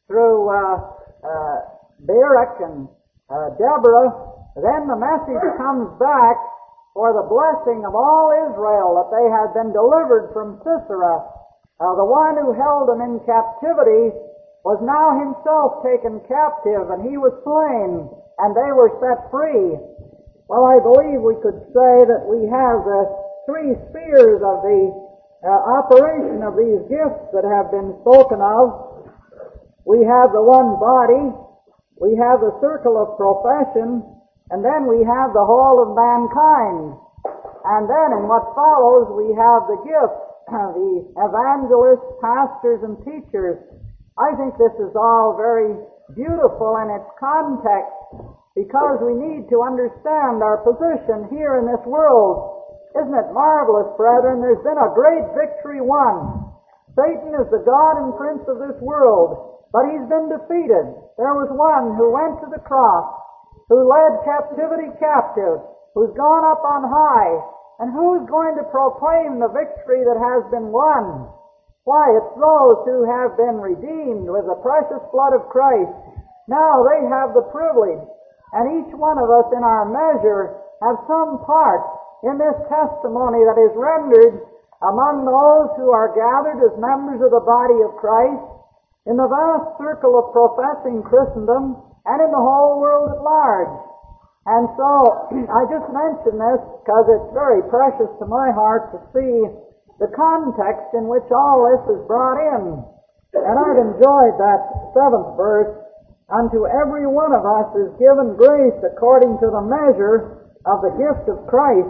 S3: Barak and Deborah, then the message comes back for the blessing of all Israel that they had been delivered from Sisera. The one who held them in captivity was now himself taken captive, and he was slain, and they were set free. Well, I believe we could say that we have the 3 spheres of the operation of these gifts that have been spoken of. We have the one body, we have the circle of profession, and then we have the whole of mankind. And then in what follows, we have the gifts, the evangelists, pastors, and teachers. I think this is all very beautiful in its context, because we need to understand our position here in this world. Isn't it marvelous, brethren? There's been a great victory won. Satan is the god and prince of this world, but he's been defeated. There was one who went to the cross, who led captivity captive, who's gone up on high, and who's going to proclaim the victory that has been won? Why, it's those who have been redeemed with the precious blood of Christ. Now they have the privilege, and each one of us in our measure have some part in this testimony that is rendered among those who are gathered as members of the body of Christ, in the vast circle of professing Christendom, and in the whole world at large. And so, I just mention this because it's very precious to my heart to see the context in which all this is brought in. And I've enjoyed that 7th verse, unto every one of us is given grace according to the measure of the gift of Christ,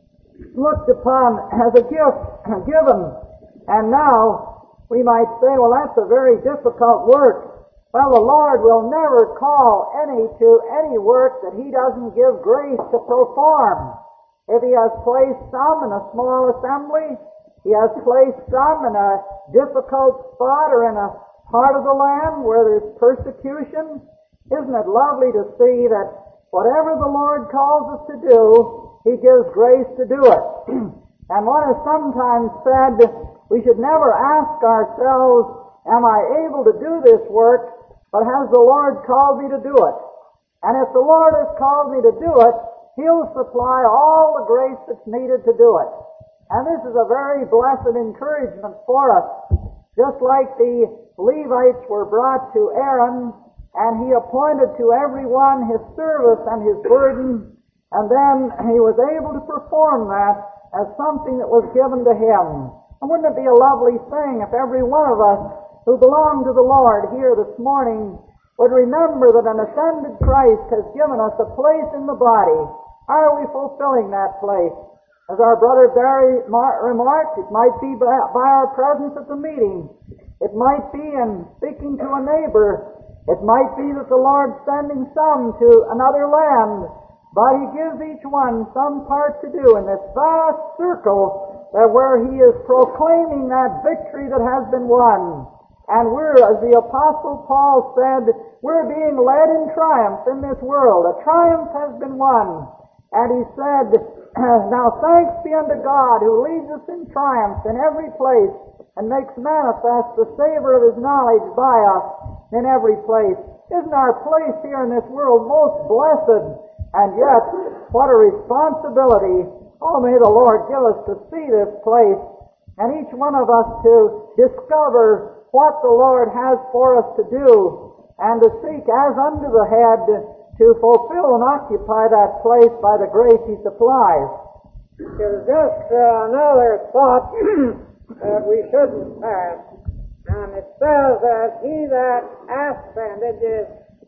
S3: looked upon as a gift given. And now, we might say, well, that's a very difficult work. Well, the Lord will never call any to any work that He doesn't give grace to perform. If He has placed some in a small assembly, He has placed some in a difficult spot or in a part of the land where there's persecution. Isn't it lovely to see that whatever the Lord calls us to do, He gives grace to do it? And one has sometimes said we should never ask ourselves, am I able to do this work? But has the Lord called me to do it? And if the Lord has called me to do it, He'll supply all the grace that's needed to do it. And this is a very blessed encouragement for us. Just like the Levites were brought to Aaron, and he appointed to every one his service and his burden, and then he was able to perform that as something that was given to him. And wouldn't it be a lovely thing if every one of us who belong to the Lord here this morning would remember that an ascended Christ has given us a place in the body? Are we fulfilling that place? As our brother Barry remarked, it might be by our presence at the meeting. It might be in speaking to a neighbor. It might be that the Lord's sending some to another land. But He gives each one some part to do in this vast circle where He is proclaiming that victory that has been won. And we're, as the Apostle Paul said, we're being led in triumph in this world. A triumph has been won. And he said, now thanks be unto God who leads us in triumph in every place and makes manifest the savor of His knowledge by us in every place. Isn't our place here in this world most blessed? And yet, what a responsibility. Oh, may the Lord give us to see this place, and each one of us to discover what the Lord has for us to do, and to seek as unto the head to fulfill and occupy that place by the grace He supplies.
S4: There's just another thought that we shouldn't pass. And it says that he that ascended is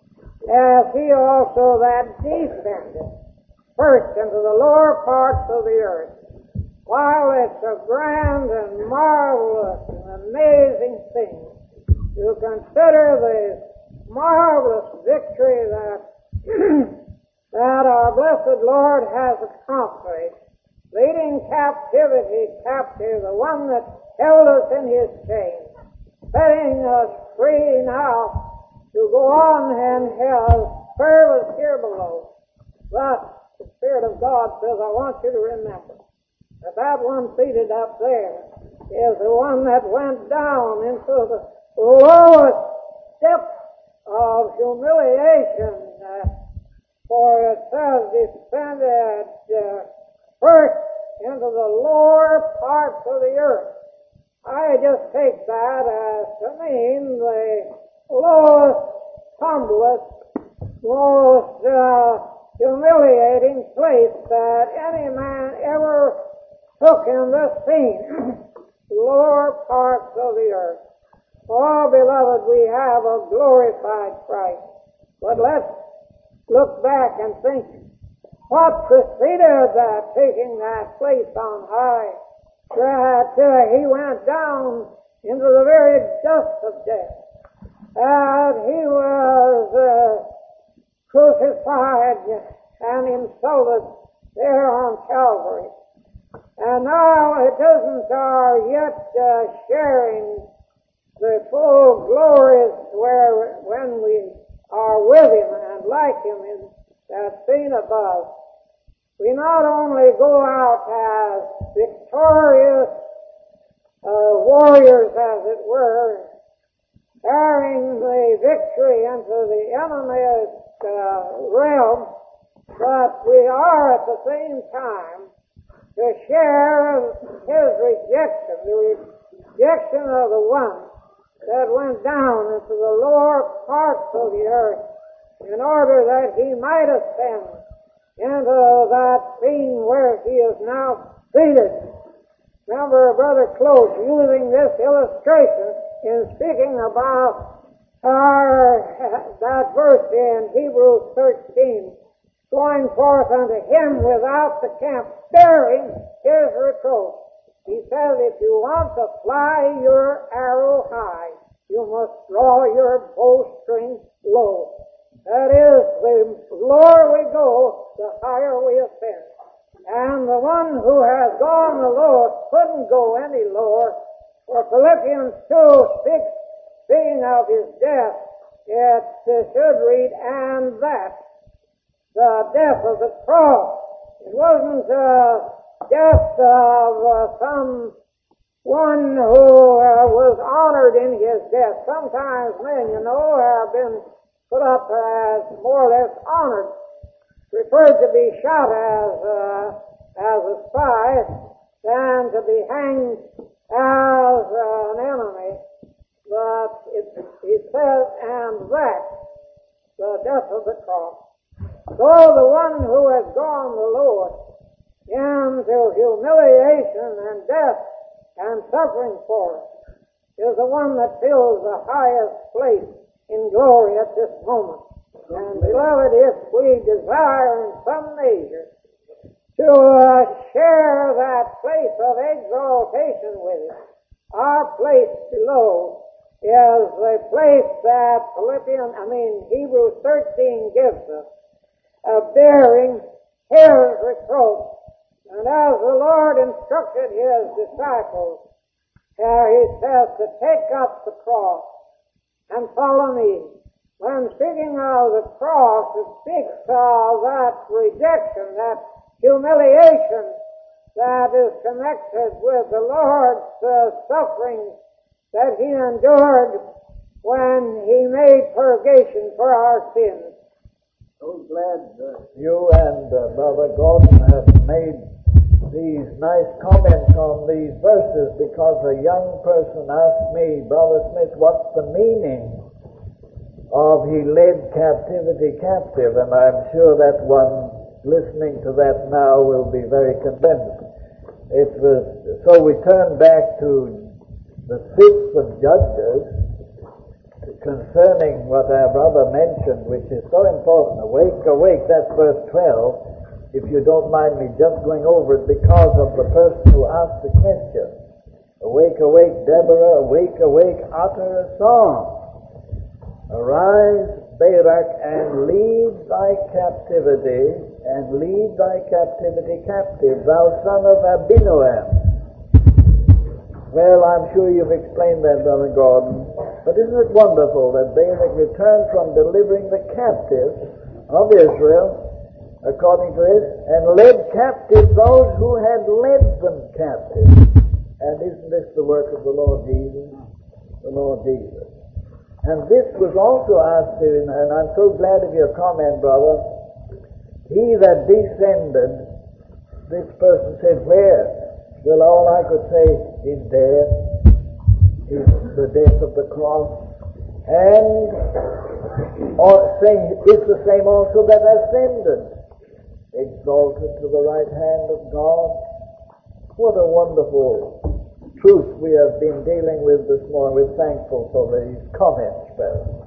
S4: as he also that descended first into the lower parts of the earth. While it's a grand and marvelous and amazing thing to consider the marvelous victory that that our blessed Lord has accomplished, leading captivity captive, the one that held us in His chains, setting us free now to go on and have service here below. But the Spirit of God says, I want you to remember that that one seated up there is the one that went down into the lowest depths of humiliation, for it says descended first into the lower parts of the earth. I just take that as to mean the lowest, humblest, most humiliating place that any man ever took in this scene. Lower parts of the earth. Oh, beloved, we have a glorified Christ. But let's look back and think, what preceded that, taking that place on high? That He went down into the very dust of death. That He was crucified and insulted there on Calvary. so glorious when we are with Him and like Him in that scene above. We not only go out as victorious warriors, as it were, carrying the victory into the enemy's realm, but we are at the same time to share His rejection, the rejection of the one that went down into the lower parts of the earth in order that He might ascend into that scene where He is now seated. Remember Brother Close using this illustration in speaking about that verse in Hebrews 13, going forth unto Him without the camp, bearing His reproach. He says, if you want to fly your arrow high, you must draw your bowstring low. That is, the lower we go, the higher we ascend. And the one who has gone the lowest couldn't go any lower. For Philippians 2, speaking of His death, it should read, and that, the death of the cross. It wasn't death of some one who was honored in his death. Sometimes men, have been put up as more or less honored, preferred to be shot as a spy than to be hanged as an enemy. But it says, and that, the death of the cross. So the one who has gone the lowest into humiliation and death and suffering for us is the one that fills the highest place in glory at this moment. And beloved, if we desire in some measure to share that place of exaltation with Him, our place below is the place that Hebrews 13 gives us, of bearing His reproach. And as the Lord instructed His disciples, He says to take up the cross and follow me. When speaking of the cross, it speaks of that rejection, that humiliation that is connected with the Lord's suffering that He endured when He made purgation for our sins.
S5: So glad that you and Brother Gordon have made these nice comments on these verses, because a young person asked me, Brother Smith, what's the meaning of He led captivity captive? And I'm sure that one listening to that now will be very convinced. So we turn back to the 6th of Judges, concerning what our brother mentioned, which is so important. Awake, awake, that's verse 12. If you don't mind me just going over it because of the person who asked the question. Awake, awake, Deborah, awake, awake, utter a song. Arise, Barak, and lead thy captivity, captive, thou son of Abinoam. Well, I'm sure you've explained that, Brother Gordon. But isn't it wonderful that Barak returned from delivering the captives of Israel, according to this, and led captive those who had led them captive? And isn't this the work of the Lord Jesus? The Lord Jesus. And this was also asked to, and I'm so glad of your comment, brother. He that descended, this person said, where? Well, all I could say is death, is the death of the cross, and it's the same also that ascended, exalted to the right hand of God. What a wonderful truth we have been dealing with this morning. We're thankful for these comments, brother.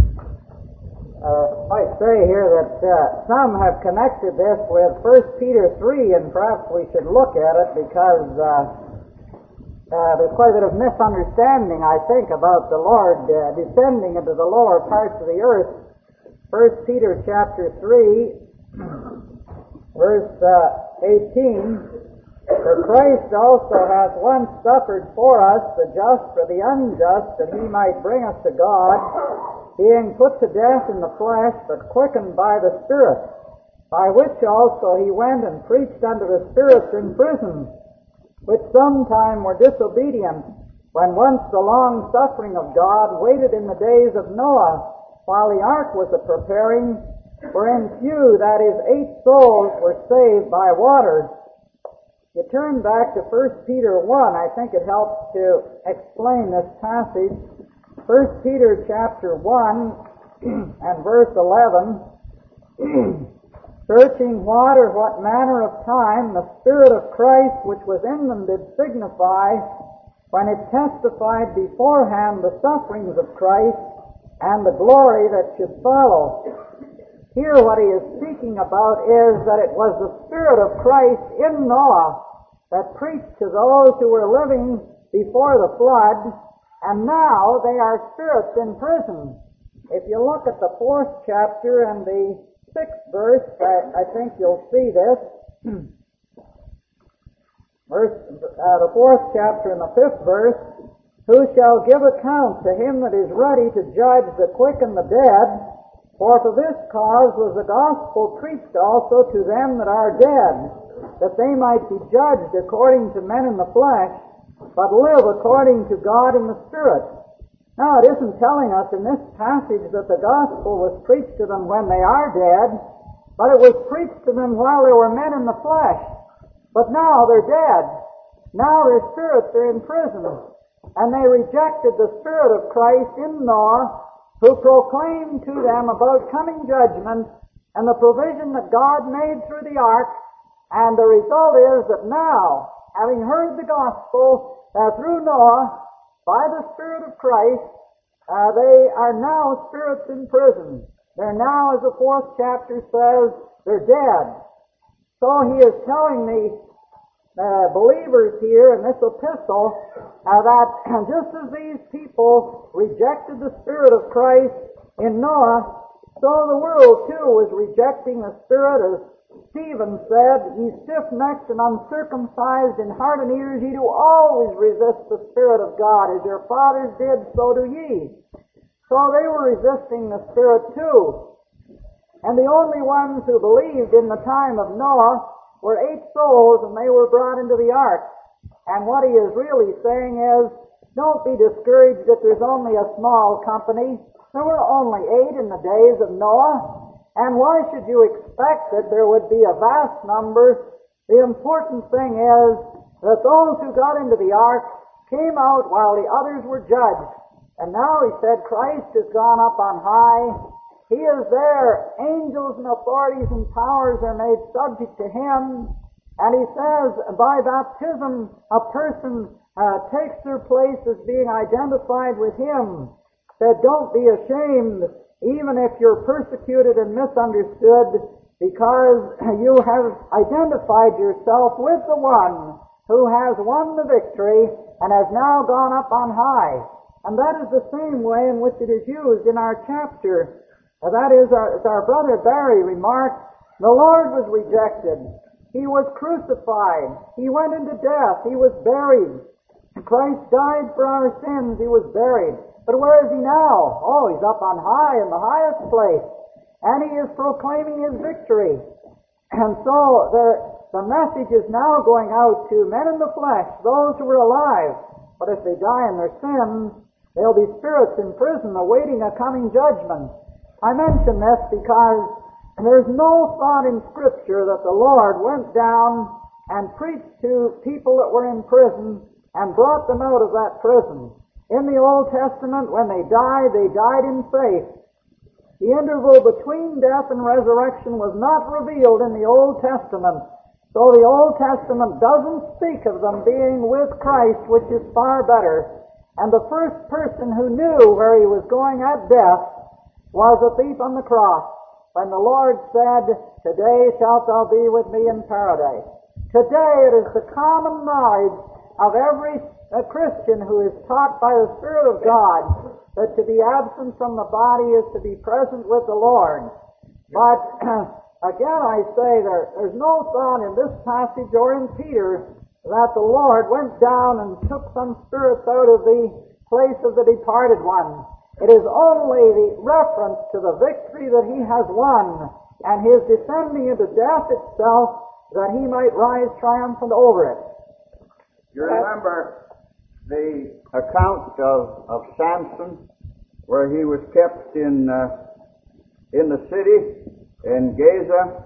S3: I say here that some have connected this with 1 Peter 3, and perhaps we should look at it because there's quite a bit of misunderstanding, I think, about the Lord descending into the lower parts of the earth. 1 Peter chapter 3, verse 18, For Christ also hath once suffered for us, the just for the unjust, that he might bring us to God, being put to death in the flesh, but quickened by the Spirit, by which also he went and preached unto the spirits in prison, which sometime were disobedient, when once the long suffering of God waited in the days of Noah, while the ark was a-preparing, wherein few, that is, 8 souls, were saved by water. You turn back to 1 Peter 1, I think it helps to explain this passage. 1 Peter chapter 1 and verse 11, searching what or what manner of time the Spirit of Christ which was in them did signify, when it testified beforehand the sufferings of Christ and the glory that should follow. Here what he is speaking about is that it was the Spirit of Christ in Noah that preached to those who were living before the flood, and now they are spirits in prison. If you look at the 4th chapter and the 6th verse, I think you'll see this. The 4th chapter and the 5th verse, who shall give account to him that is ready to judge the quick and the dead? For this cause was the gospel preached also to them that are dead, that they might be judged according to men in the flesh, but live according to God in the Spirit. Now, it isn't telling us in this passage that the gospel was preached to them when they are dead, but it was preached to them while they were men in the flesh. But now they're dead. Now their spirits are in prison, and they rejected the Spirit of Christ in Noah, who proclaimed to them about coming judgment and the provision that God made through the ark. And the result is that now, having heard the gospel through Noah, by the Spirit of Christ, they are now spirits in prison. They're now, as the 4th chapter says, they're dead. So he is telling the believers here in this epistle that just as these people rejected the Spirit of Christ in Noah, so the world too was rejecting the Spirit, as Stephen said, "Ye stiff-necked and uncircumcised in heart and ears, ye do always resist the Spirit of God. As your fathers did, so do ye." So they were resisting the Spirit too. And the only ones who believed in the time of Noah were 8 souls, and they were brought into the ark. And what he is really saying is, don't be discouraged that there's only a small company. There were only 8 in the days of Noah. And why should you expect that there would be a vast number? The important thing is that those who got into the ark came out while the others were judged. And now he said Christ has gone up on high. He is there. Angels and authorities and powers are made subject to him. And he says by baptism a person takes their place as being identified with him. Said, don't be ashamed even if you're persecuted and misunderstood, because you have identified yourself with the one who has won the victory and has now gone up on high. And that is the same way in which it is used in our chapter. That is, as our brother Barry remarked, the Lord was rejected. He was crucified. He went into death. He was buried. Christ died for our sins. He was buried. But where is he now? Oh, he's up on high in the highest place. And he is proclaiming his victory. And so the message is now going out to men in the flesh, those who are alive. But if they die in their sins, they'll be spirits in prison awaiting a coming judgment. I mention this because there's no thought in Scripture that the Lord went down and preached to people that were in prison and brought them out of that prison. In the Old Testament, when they died in faith. The interval between death and resurrection was not revealed in the Old Testament. So the Old Testament doesn't speak of them being with Christ, which is far better. And the first person who knew where he was going at death was the thief on the cross, when the Lord said, "Today shalt thou be with me in paradise." Today it is the common knowledge of every Christian who is taught by the Spirit of God that to be absent from the body is to be present with the Lord. But Again, I say there's no sign in this passage or in Peter that the Lord went down and took some spirits out of the place of the departed one. It is only the reference to the victory that he has won and his descending into death itself that he might rise triumphant over it.
S2: You remember the account of Samson, where he was kept in the city in Gaza.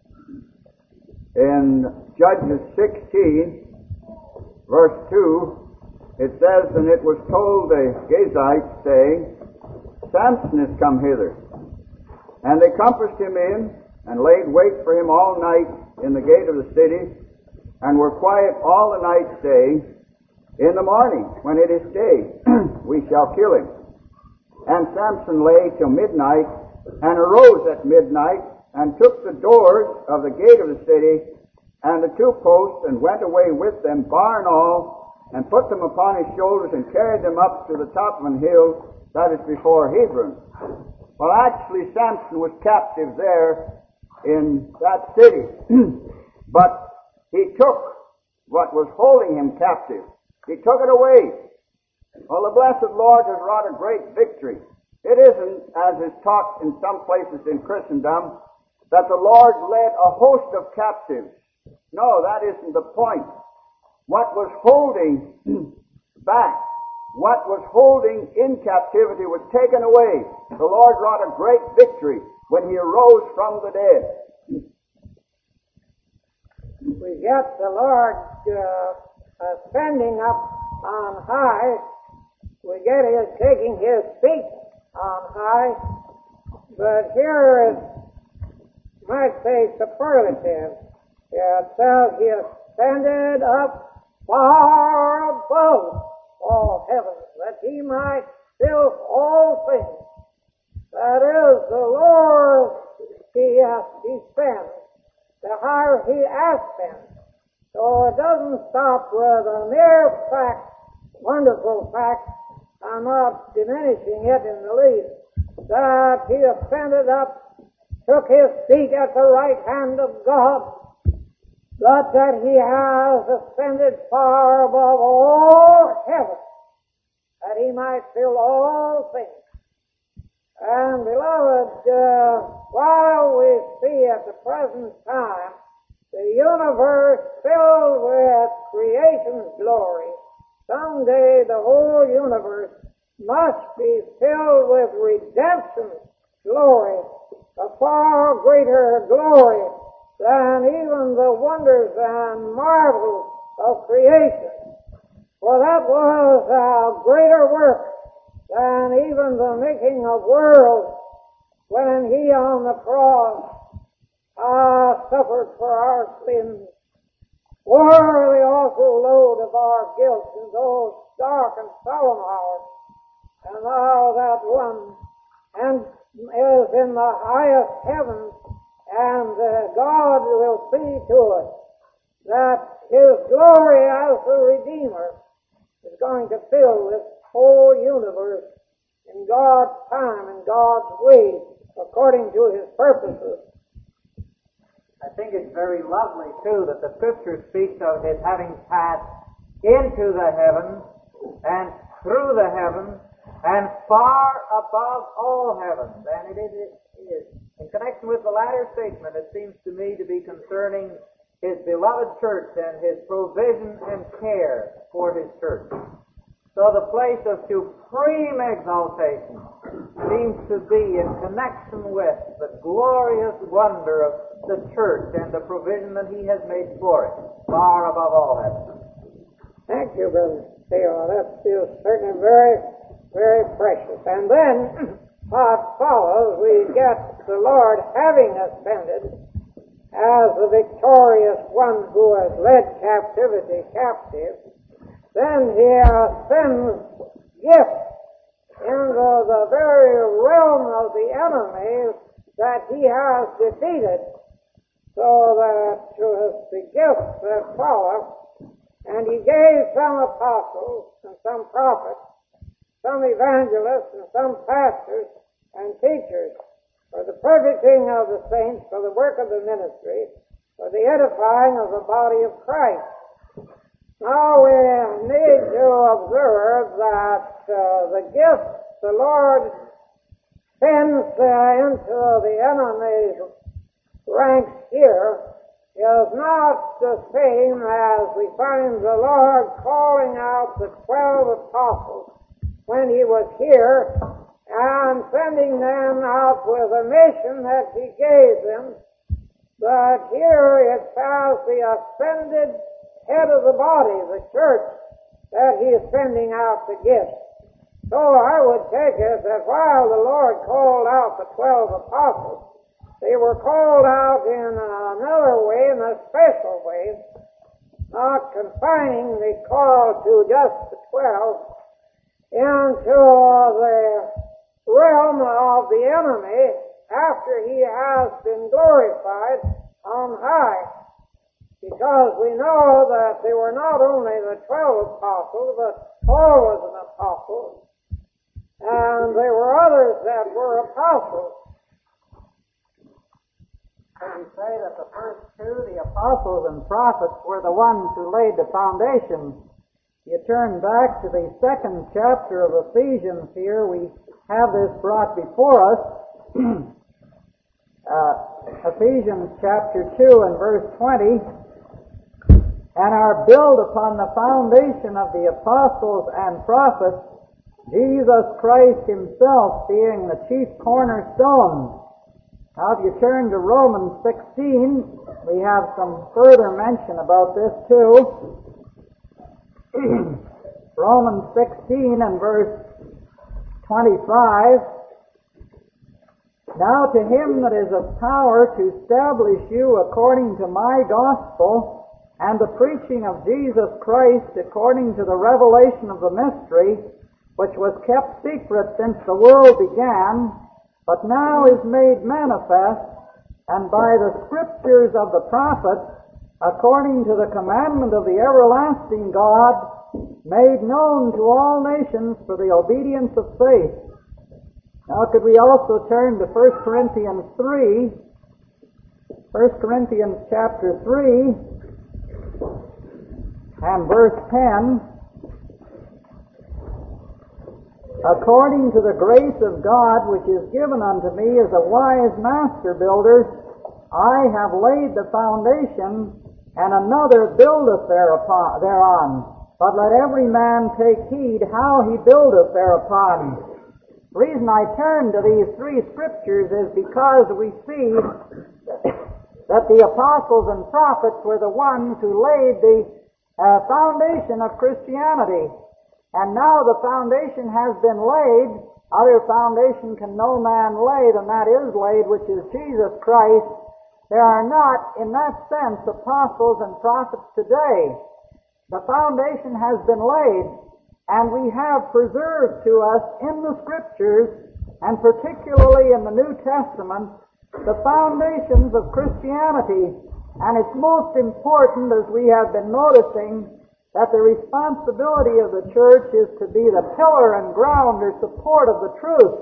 S2: In Judges 16, verse 2, it says, "And it was told the Gazites, saying, Samson is come hither. And they compassed him in, and laid wait for him all night in the gate of the city, and were quiet all the night, saying, In the morning, when it is day, we shall kill him. And Samson lay till midnight, and arose at midnight, and took the doors of the gate of the city, and the two posts, and went away with them, bar and all, and put them upon his shoulders, and carried them up to the top of an hill that is before Hebron." Well, actually, Samson was captive there in that city. But he took what was holding him captive. He took it away. Well, the blessed Lord has wrought a great victory. It isn't, as is taught in some places in Christendom, that the Lord led a host of captives. No, that isn't the point. What was holding back, what was holding in captivity was taken away. The Lord wrought a great victory when he arose from the dead.
S4: We get the Lord ascending up on high. We get his taking his seat on high. But here it might say superlative. It says he ascended up far above all heavens, that he might fill all things. That is, the Lord he descends, the higher he ascends. So it doesn't stop with a mere fact, wonderful fact. I'm not diminishing it in the least, that he ascended up, took his seat at the right hand of God, but that he has ascended far above all heaven, that he might fill all things. And beloved, while we see at the present time the universe filled with creation's glory, someday the whole universe must be filled with redemption's glory, a far greater glory than even the wonders and marvels of creation. For that was a greater work than even the making of worlds when he on the cross suffered for our sins, bore the awful load of our guilt in those dark and solemn hours. And now that one and is in the highest heavens, and God will see to it that his glory as the Redeemer is going to fill this whole universe in God's time and God's way, according to his purposes.
S3: I think it's very lovely, too, that the Scripture speaks of his having passed into the heavens and through the heavens and far above all heavens. And it is in connection with the latter statement, it seems to me to be concerning his beloved church and his provision and care for his church. So the place of supreme exaltation seems to be in connection with the glorious wonder of the church and the provision that he has made for it, far above all heaven.
S4: Thank you, Brother Theo. That feels certainly very, very precious. And then what follows, we get the Lord having ascended as the victorious one who has led captivity captive. Then he sends gifts into the very realm of the enemy that he has defeated, so that the gifts that follow, and he gave some apostles and some prophets, some evangelists and some pastors and teachers. for the perfecting of the saints, for the work of the ministry, for the edifying of the body of Christ. Now we need to observe that the gifts the Lord sends into the enemy's ranks here is not the same as we find the Lord calling out the 12 apostles when he was here and sending them out with a mission that he gave them. But here it says the ascended head of the body, the church, that he is sending out the gifts. So I would take it that while the Lord called out the 12 apostles, they were called out in another way, in a special way, not confining the call to just the 12 into the realm of the enemy after he has been glorified on high. Because we know that they were not only the 12 apostles, but Paul was an apostle, and there were others that were apostles.
S3: And say that the first two, the apostles and prophets, were the ones who laid the foundation. You turn back to the 2nd chapter of Ephesians here, we have this brought before us. Ephesians chapter 2 and verse 20, and are built upon the foundation of the apostles and prophets, Jesus Christ himself being the chief cornerstone. Now, if you turn to Romans 16, we have some further mention about this too. Romans 16 and verse 25. Now to him that is of power to establish you according to my gospel and the preaching of Jesus Christ according to the revelation of the mystery, which was kept secret since the world began, but now is made manifest, and by the scriptures of the prophets, according to the commandment of the everlasting God, made known to all nations for the obedience of faith. Now could we also turn to 1 Corinthians 3, 1 Corinthians chapter 3, and verse 10, according to the grace of God which is given unto me as a wise master builder, I have laid the foundation, and another buildeth thereon. But let every man take heed how he buildeth thereupon. The reason I turn to these three scriptures is because we see that the apostles and prophets were the ones who laid the foundation of Christianity. And now the foundation has been laid. Other foundation can no man lay than that is laid, which is Jesus Christ. There are not, in that sense, apostles and prophets today. The foundation has been laid, and we have preserved to us in the Scriptures, and particularly in the New Testament, the foundations of Christianity. And it's most important, as we have been noticing, that the responsibility of the church is to be the pillar and ground or support of the truth.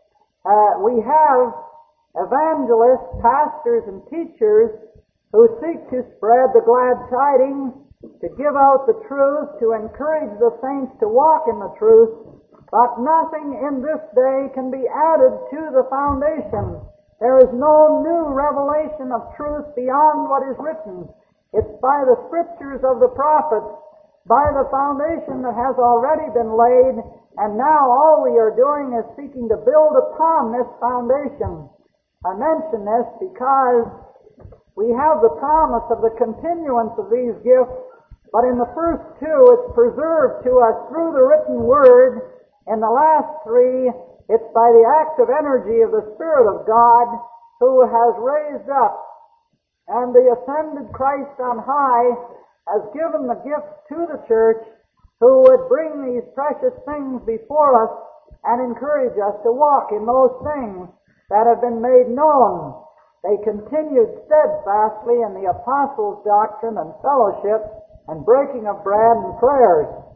S3: We have evangelists, pastors, and teachers who seek to spread the glad tidings, to give out the truth, to encourage the saints to walk in the truth, but nothing in this day can be added to the foundation. There is no new revelation of truth beyond what is written. It's by the scriptures of the prophets, by the foundation that has already been laid, and now all we are doing is seeking to build upon this foundation. I mention this because we have the promise of the continuance of these gifts, but in the first two it's preserved to us through the written word. In the last three, it's by the active energy of the Spirit of God who has raised up, and the ascended Christ on high has given the gifts to the church, who would bring these precious things before us and encourage us to walk in those things that have been made known. They continued steadfastly in the apostles' doctrine and fellowship and breaking of bread and prayers.